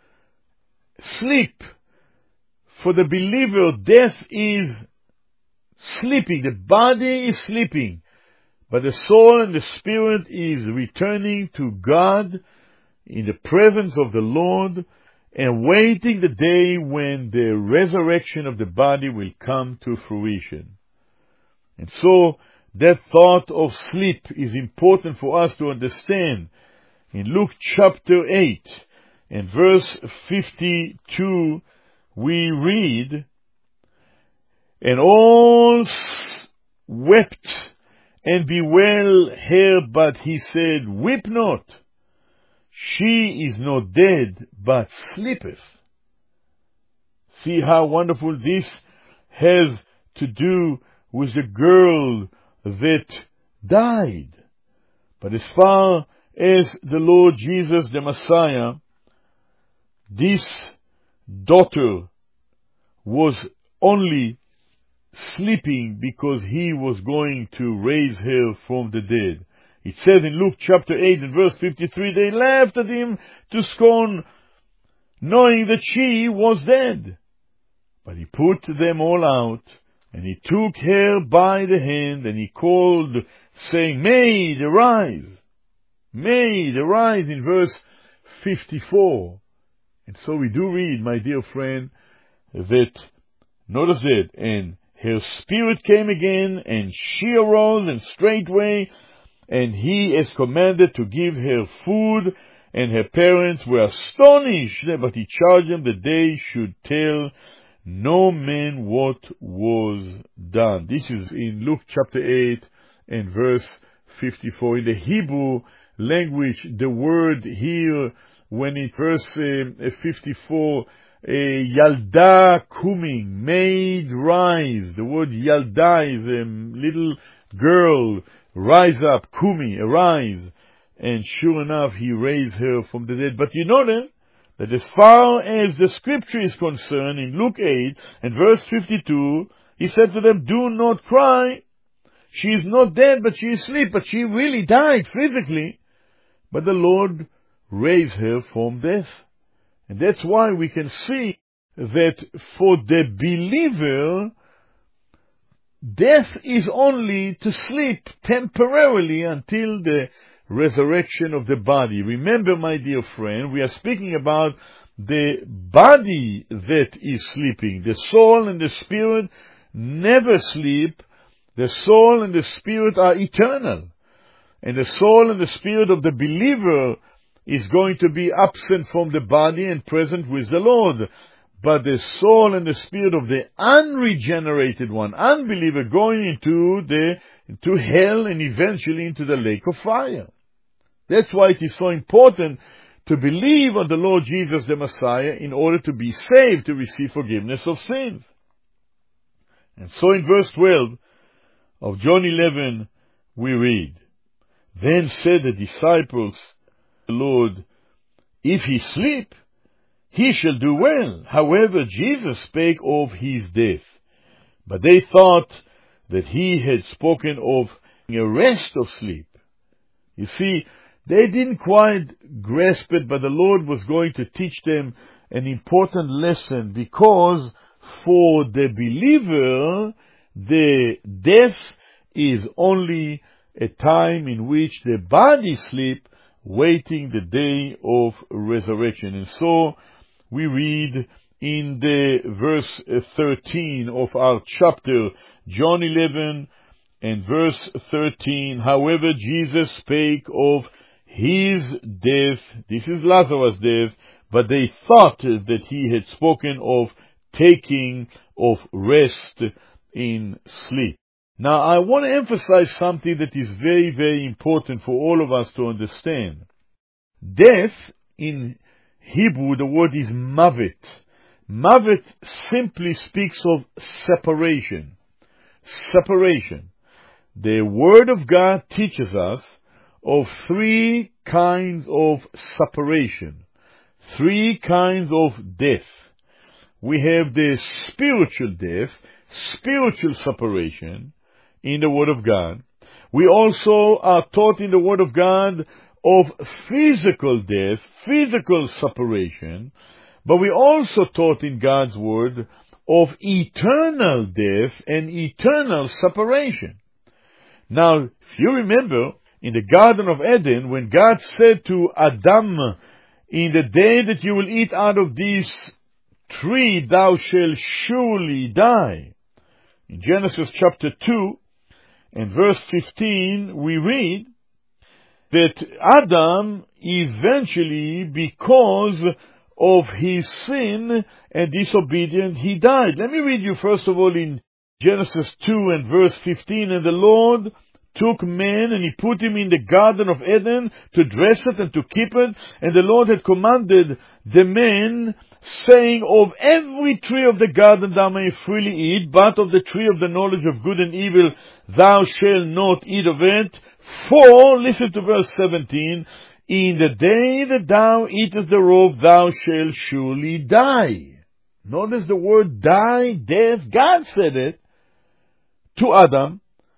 Speaker 2: sleep for the believer, death is sleeping. The body is sleeping, but the soul and the spirit is returning to God in the presence of the Lord, and waiting the day when the resurrection of the body will come to fruition. And so that thought of sleep is important for us to understand. In Luke chapter 8 and verse 52, we read, and all wept and bewailed her, but he said, weep not. She is not dead, but sleepeth. See how wonderful this has to do with the girl that died. But as far as the Lord Jesus the Messiah, this daughter was only sleeping because he was going to raise her from the dead. It says in Luke chapter 8 and verse 53, they laughed at him to scorn, knowing that she was dead. But he put them all out, and he took her by the hand, and he called, saying, Maid, arise! Maid, arise, in verse 54. And so we do read, my dear friend, that, notice it, and her spirit came again, and she arose, and straightway, and he is commanded to give her food, and her parents were astonished, but he charged them that they should tell no man what was done. This is in Luke chapter 8 and verse 54. In the Hebrew language, the word here, when in verse 54, Yalda kuming, maid rise. The word Yalda is a little girl, rise up, kumi, arise. And sure enough, he raised her from the dead. But you notice that as far as the scripture is concerned, in Luke 8 and verse 52, he said to them, do not cry. She is not dead, but she is asleep. But she really died physically. But the Lord raise her from death. And that's why we can see that for the believer, death is only to sleep temporarily until the resurrection of the body. Remember, my dear friend, we are speaking about the body that is sleeping. The soul and the spirit never sleep. The soul and the spirit are eternal. And the soul and the spirit of the believer is going to be absent from the body and present with the Lord. But the soul and the spirit of the unregenerated one, unbeliever, going into hell and eventually into the lake of fire. That's why it is so important to believe on the Lord Jesus the Messiah in order to be saved, to receive forgiveness of sins. And so in verse 12 of John 11 we read, "Then said the disciples, the Lord, if he sleep, he shall do well." However, Jesus spake of his death. But they thought that he had spoken of a rest of sleep. You see, they didn't quite grasp it, but the Lord was going to teach them an important lesson, because for the believer, the death is only a time in which the body sleep, waiting the day of resurrection. And so we read in the verse 13 of our chapter, John 11 and verse 13, "However, Jesus spake of his death," this is Lazarus' death, "but they thought that he had spoken of taking of rest in sleep." Now, I want to emphasize something that is very, very important for all of us to understand. Death, in Hebrew, the word is mavet. Mavet simply speaks of separation. Separation. The Word of God teaches us of three kinds of separation, three kinds of death. We have the spiritual death, spiritual separation in the Word of God. We also are taught in the Word of God of physical death, physical separation, but we also taught in God's Word of eternal death and eternal separation. Now, if you remember, in the Garden of Eden, when God said to Adam, "In the day that you will eat out of this tree, thou shalt surely die." In Genesis chapter 2 and verse 15, we read that Adam eventually, because of his sin and disobedience, he died. Let me read you first of all in Genesis 2 and verse 15, "And the Lord took man, and he put him in the Garden of Eden to dress it and to keep it. And the Lord had commanded the man, saying, Of every tree of the garden thou mayest freely eat, but of the tree of the knowledge of good and evil thou shalt not eat of it. For," listen to verse 17, "in the day that thou eatest thereof thou shalt surely die." Notice the word die, death. God said it to Adam.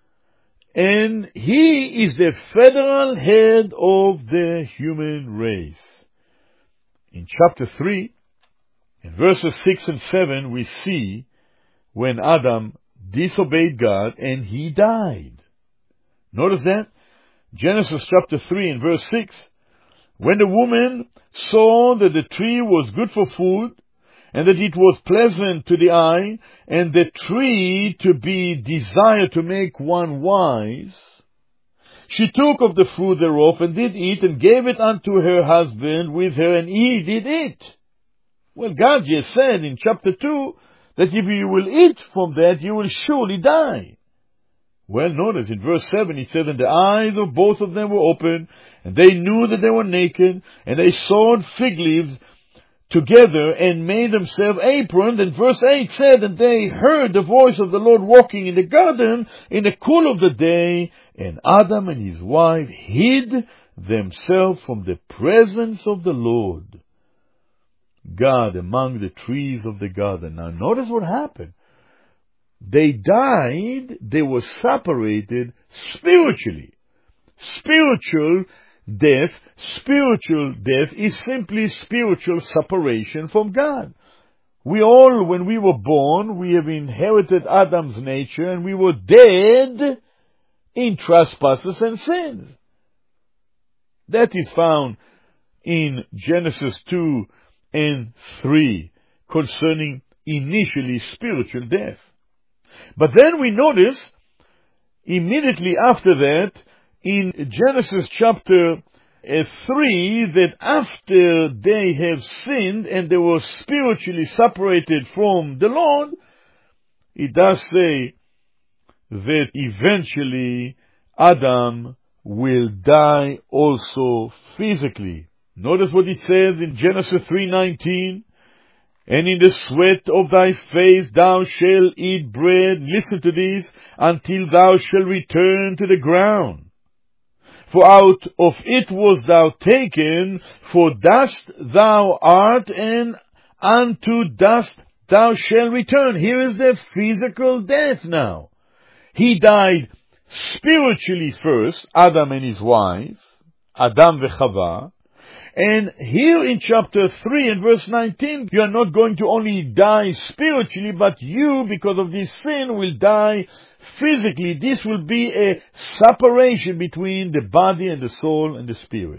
Speaker 2: And he is the federal head of the human race. In chapter 3, in verses 6 and 7, we see when Adam disobeyed God and he died. Notice that? Genesis chapter 3 and verse 6. "When the woman saw that the tree was good for food, and that it was pleasant to the eye, and the tree to be desired to make one wise, she took of the fruit thereof, and did eat, and gave it unto her husband with her, and he did eat." Well, God just said in chapter 2 that if you will eat from that, you will surely die. Well, notice in verse 7, it said, "And the eyes of both of them were open, and they knew that they were naked, and they sewed fig leaves together and made themselves aprons." And verse 8 said, "And they heard the voice of the Lord walking in the garden in the cool of the day, and Adam and his wife hid themselves from the presence of the Lord God among the trees of the garden." Now notice what happened. They died, they were separated spiritually. Spiritual death, spiritual death, is simply spiritual separation from God. We all, when we were born, we have inherited Adam's nature, and we were dead in trespasses and sins. That is found in Genesis 2 and 3, concerning initially spiritual death. But then we notice, immediately after that, in Genesis chapter 3, that after they have sinned and they were spiritually separated from the Lord, it does say that eventually Adam will die also physically. Notice what it says in Genesis 3:19, and in the sweat of thy face thou shalt eat bread, listen to this, until thou shalt return to the ground. For out of it was thou taken, for dust thou art, and unto dust thou shalt return. Here is the physical death now. He died spiritually first, Adam and his wife, Adam v'Chava. And here in chapter 3 and verse 19, you are not going to only die spiritually, but you, because of this sin, will die physically. This will be a separation between the body and the soul and the spirit.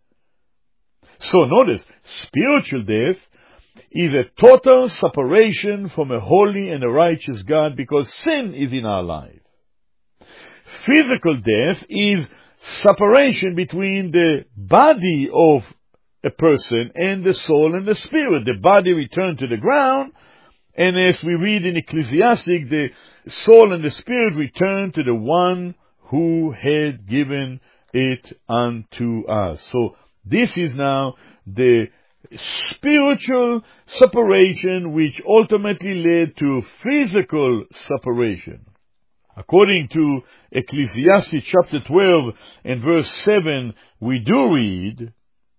Speaker 2: So notice, spiritual death is a total separation from a holy and a righteous God, because sin is in our life. Physical death is separation between the body of a person and the soul and the spirit. The body returned to the ground, and as we read in Ecclesiastic, the soul and the spirit returned to the one who had given it unto us. So this is now the spiritual separation which ultimately led to physical separation. According to Ecclesiastes chapter 12 and verse 7, we do read,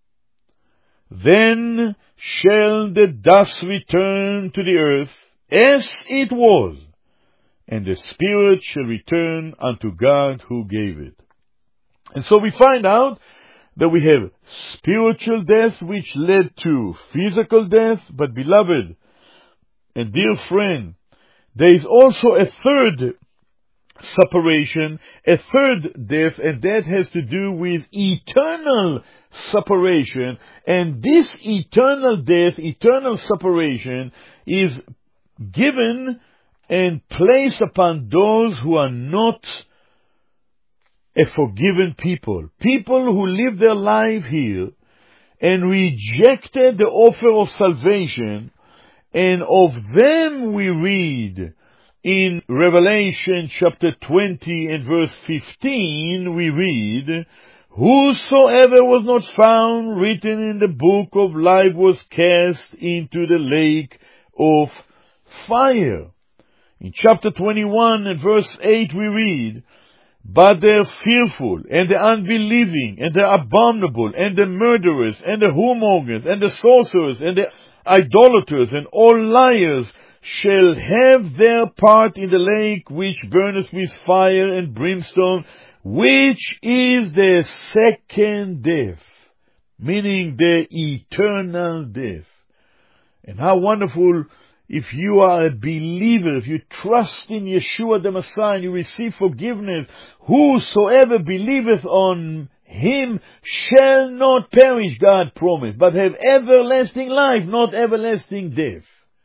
Speaker 2: then shall the dust return to the earth as it was, and the spirit shall return unto God who gave it. And so we find out that we have spiritual death which led to physical death, but beloved and dear friend, there is also a third separation, a third death, and that has to do with eternal separation. And this eternal death, eternal separation, is given and placed upon those who are not a forgiven people. People who live their life here and rejected the offer of salvation, and of them we read in Revelation chapter 20 and verse 15, we read, whosoever was not found written in the book of life was cast into the lake of fire. In chapter 21 and verse 8 we read, but the fearful, and the unbelieving, and the abominable, and the murderers, and the whoremongers, and the sorcerers, and the idolaters, and all liars shall have their part in the lake which burneth with fire and brimstone, which is the second death, meaning the eternal death. And how wonderful, if you are a believer, if you trust in Yeshua the Messiah, and you receive forgiveness, whosoever believeth on him shall not perish, God promised, but have everlasting life, not everlasting death.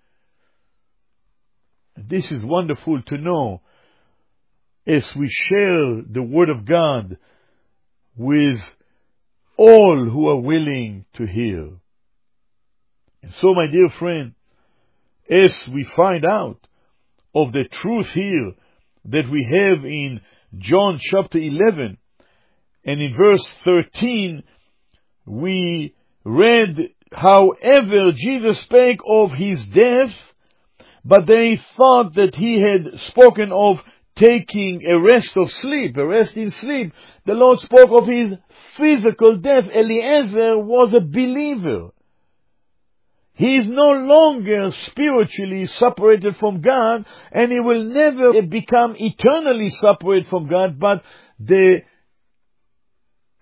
Speaker 2: This is wonderful to know as we share the Word of God with all who are willing to hear. And so, my dear friend, as we find out of the truth here that we have in John chapter 11, and in verse 13, we read, however, Jesus spake of his death, but they thought that he had spoken of taking a rest of sleep, a rest in sleep. The Lord spoke of his physical death. Eliezer was a believer. He is no longer spiritually separated from God, and he will never become eternally separated from God, but the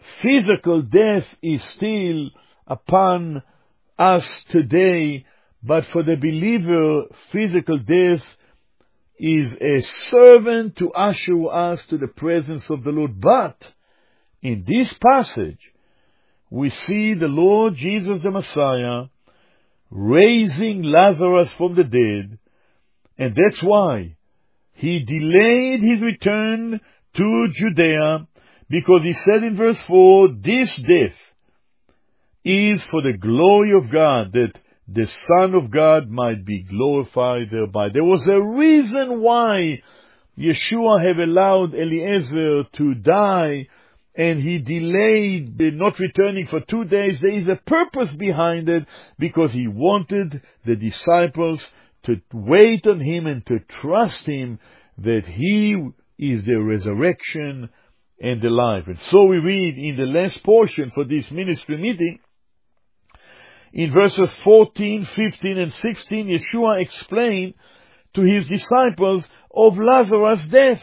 Speaker 2: physical death is still upon us today, but for the believer, physical death is a servant to usher us to the presence of the Lord. But in this passage, we see the Lord Jesus the Messiah raising Lazarus from the dead, and that's why he delayed his return to Judea, because he said in verse 4, this death is for the glory of God, that the Son of God might be glorified thereby. There was a reason why Yeshua have allowed Eliezer to die, and he delayed not returning for 2 days. There is a purpose behind it, because he wanted the disciples to wait on him and to trust him that he is the resurrection and the life. And so we read in the last portion for this ministry meeting, in verses 14, 15, and 16, Yeshua explained to his disciples of Lazarus' death.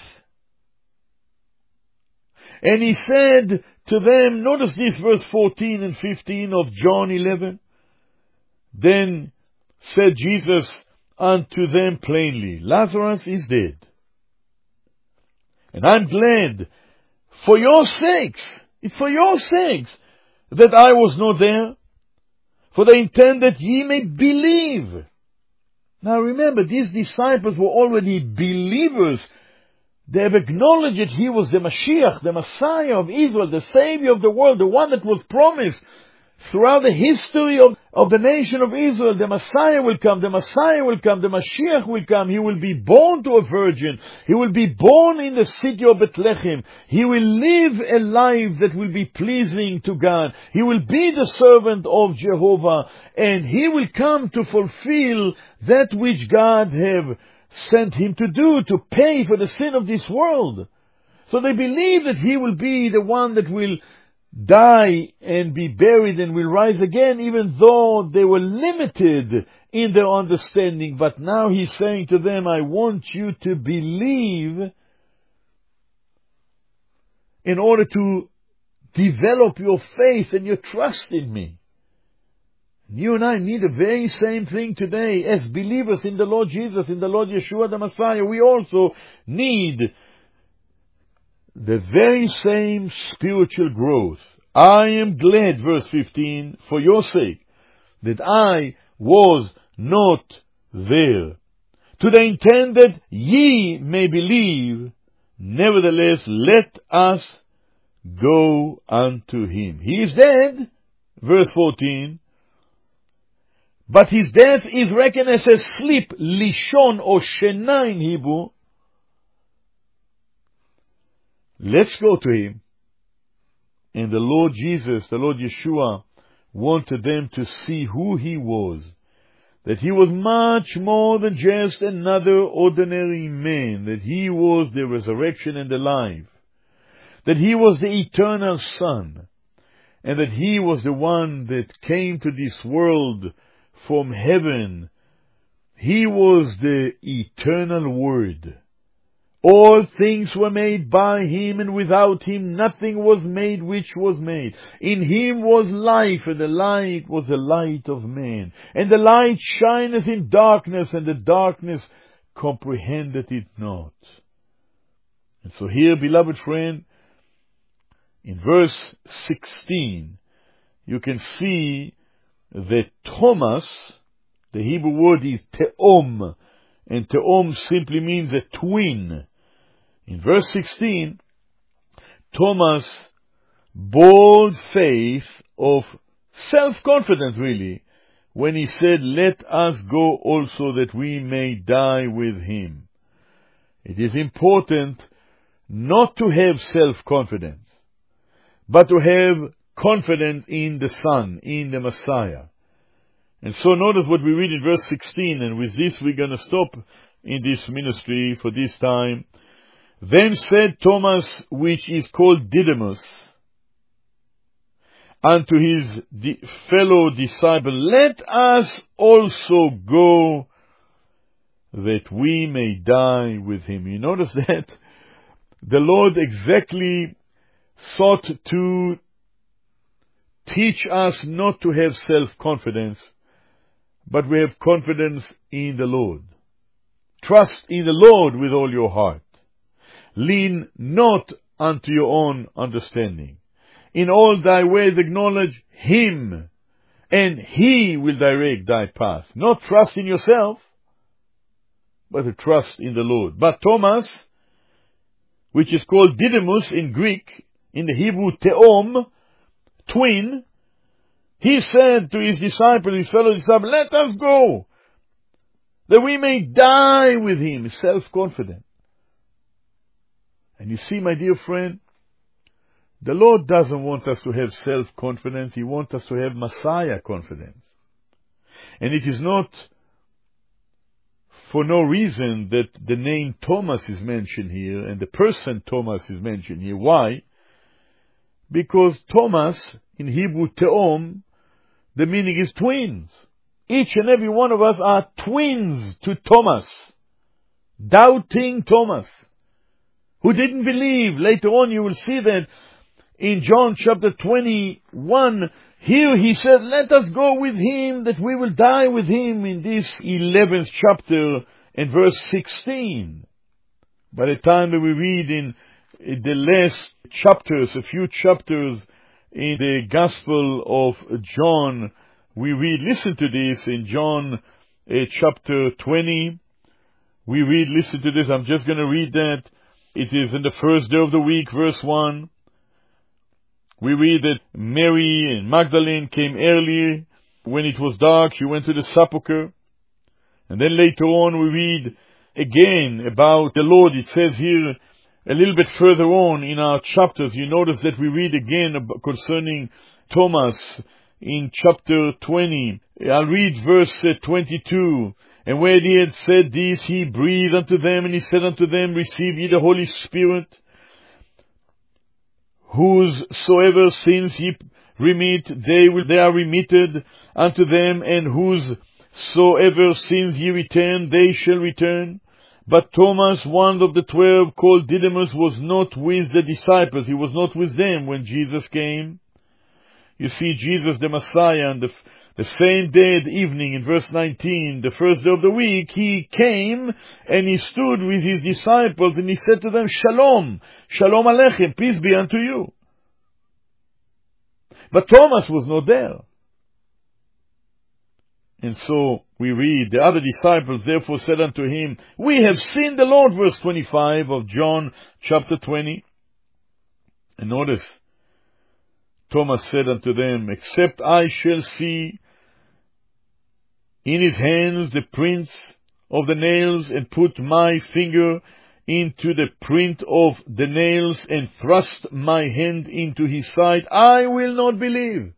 Speaker 2: And he said to them, notice this, verse 14 and 15 of John 11. Then said Jesus unto them plainly, Lazarus is dead. And I'm glad for your sakes, it's for your sakes, that I was not there, for the intent that ye may believe. Now remember, these disciples were already believers. They have acknowledged that he was the Mashiach, the Messiah of Israel, the Savior of the world, the one that was promised. Throughout the history of the nation of Israel, the Messiah will come, the Messiah will come, the Mashiach will come. He will be born to a virgin. He will be born in the city of Bethlehem. He will live a life that will be pleasing to God. He will be the servant of Jehovah, and he will come to fulfill that which God have sent him to do, to pay for the sin of this world. So they believe that he will be the one that will die and be buried and will rise again, even though they were limited in their understanding. But now he's saying to them, I want you to believe in order to develop your faith and your trust in me. You and I need the very same thing today as believers in the Lord Jesus, in the Lord Yeshua the Messiah. We also need the very same spiritual growth. I am glad, verse 15, for your sake, that I was not there, to the intent that ye may believe. Nevertheless, let us go unto him. He is dead, verse 14, but his death is reckoned as a sleep, lishon or shena in Hebrew. Let's go to him. And the Lord Jesus, the Lord Yeshua, wanted them to see who he was. That he was much more than just another ordinary man. That he was the resurrection and the life. That he was the eternal Son. And that he was the one that came to this world from heaven. He was the eternal Word. All things were made by him, and without him nothing was made which was made. In him was life, and the light was the light of man. And the light shineth in darkness, and the darkness comprehended it not. And so here, beloved friend, in verse 16, you can see that Thomas, the Hebrew word is te'om, and te'om simply means a twin. In verse 16, Thomas, bold faith of self-confidence really, when he said, let us go also that we may die with him. It is important not to have self-confidence, but to have confidence in the Son, in the Messiah. And so notice what we read in verse 16, and with this we're going to stop in this ministry for this time. Then said Thomas, which is called Didymus, unto his fellow disciple, let us also go that we may die with him. You notice that the Lord exactly sought to teach us not to have self-confidence, but we have confidence in the Lord. Trust in the Lord with all your heart. Lean not unto your own understanding. In all thy ways acknowledge Him, and He will direct thy path. Not trust in yourself, but to trust in the Lord. But Thomas, which is called Didymus in Greek, in the Hebrew Theom, twin, he said to his disciples, his fellow disciples, let us go, that we may die with Him, self-confident. And you see, my dear friend, the Lord doesn't want us to have self-confidence. He wants us to have Messiah confidence. And it is not for no reason that the name Thomas is mentioned here and the person Thomas is mentioned here. Why? Because Thomas, in Hebrew Theom, the meaning is twins. Each and every one of us are twins to Thomas, doubting Thomas, who didn't believe. Later on you will see that in John chapter 21, here he said, let us go with Him, that we will die with Him, in this 11th chapter and verse 16. By the time that we read in the last chapters, a few chapters in the Gospel of John, we read, listen to this, in John chapter 20, we read, listen to this, I'm just going to read that. It is in the first day of the week, verse 1. We read that Mary and Magdalene came early. When it was dark, she went to the sepulchre. And then later on we read again about the Lord. It says here a little bit further on in our chapters, you notice that we read again concerning Thomas in chapter 20. I'll read verse 22. And when he had said this, he breathed unto them, and he said unto them, receive ye the Holy Spirit. Whosoever sins ye remit, they are remitted unto them, and whosoever sins ye return, they shall return. But Thomas, one of the 12, called Didymus, was not with the disciples. He was not with them when Jesus came. You see, Jesus the Messiah, and the same day at evening, in verse 19, the first day of the week, He came and He stood with His disciples and He said to them, Shalom, Shalom Aleichem, peace be unto you. But Thomas was not there. And so we read, the other disciples therefore said unto Him, we have seen the Lord, verse 25 of John chapter 20. And notice, Thomas said unto them, except I shall see in His hands the prints of the nails, and put my finger into the print of the nails, and thrust my hand into His side, I will not believe.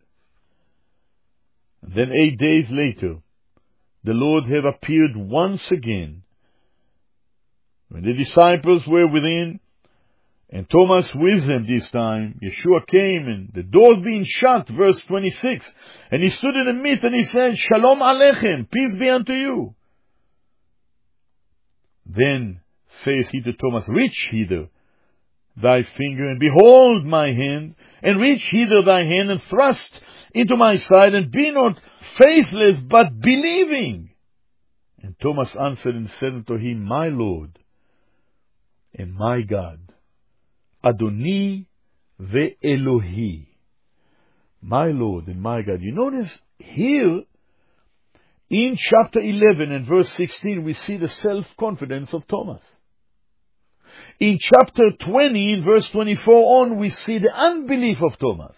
Speaker 2: Then 8 days later, the Lord had appeared once again, when the disciples were within, and Thomas with them this time. Yeshua came, and the doors being shut, verse 26, and He stood in the midst, and He said, Shalom Aleichem, peace be unto you. Then says He to Thomas, reach hither thy finger, and behold my hand, and reach hither thy hand, and thrust into my side, and be not faithless, but believing. And Thomas answered and said unto Him, my Lord and my God, Adoni ve'Elohi, my Lord and my God. You notice here in chapter 11 and verse 16, we see the self-confidence of Thomas. In chapter 20, in verse 24 on, we see the unbelief of Thomas.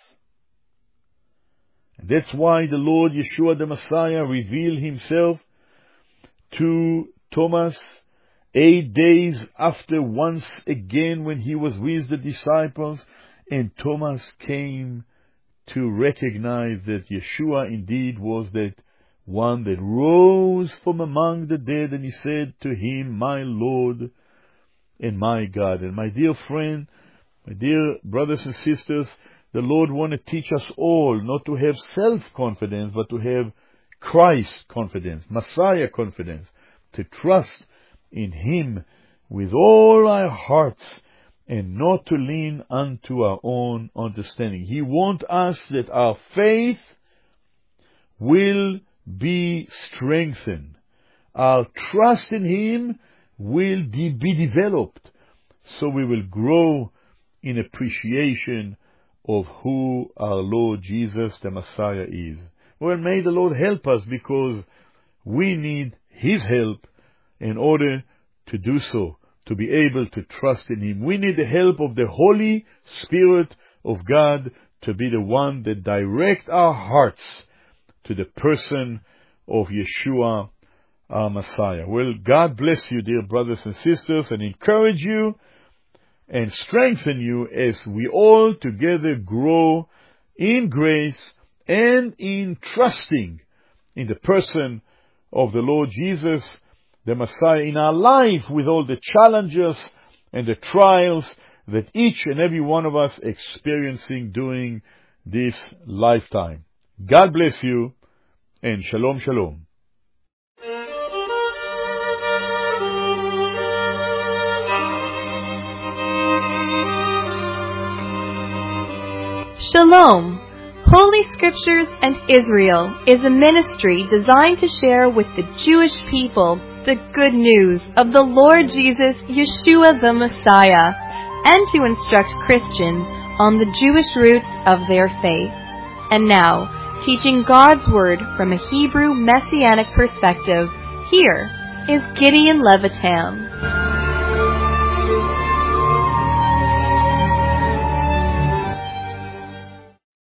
Speaker 2: And that's why the Lord Yeshua the Messiah revealed Himself to Thomas 8 days after, once again when He was with the disciples, and Thomas came to recognize that Yeshua indeed was that one that rose from among the dead, and he said to Him, my Lord and my God. And my dear friend, my dear brothers and sisters, the Lord wants to teach us all not to have self-confidence, but to have Christ confidence, Messiah confidence, to trust in Him with all our hearts, and not to lean unto our own understanding. He wants us that our faith will be strengthened. Our trust in Him will be developed, so we will grow in appreciation of who our Lord Jesus the Messiah is. Well, may the Lord help us, because we need His help in order to do so, to be able to trust in Him. We need the help of the Holy Spirit of God to be the one that directs our hearts to the person of Yeshua, our Messiah. Well, God bless you, dear brothers and sisters, and encourage you and strengthen you as we all together grow in grace and in trusting in the person of the Lord Jesus, the Messiah, in our life, with all the challenges and the trials that each and every one of us experiencing during this lifetime. God bless you, and shalom, shalom.
Speaker 1: Shalom! Holy Scriptures and Israel is a ministry designed to share with the Jewish people the good news of the Lord Jesus, Yeshua the Messiah, and to instruct Christians on the Jewish roots of their faith. And now, teaching God's Word from a Hebrew Messianic perspective, here is Gideon Levitam.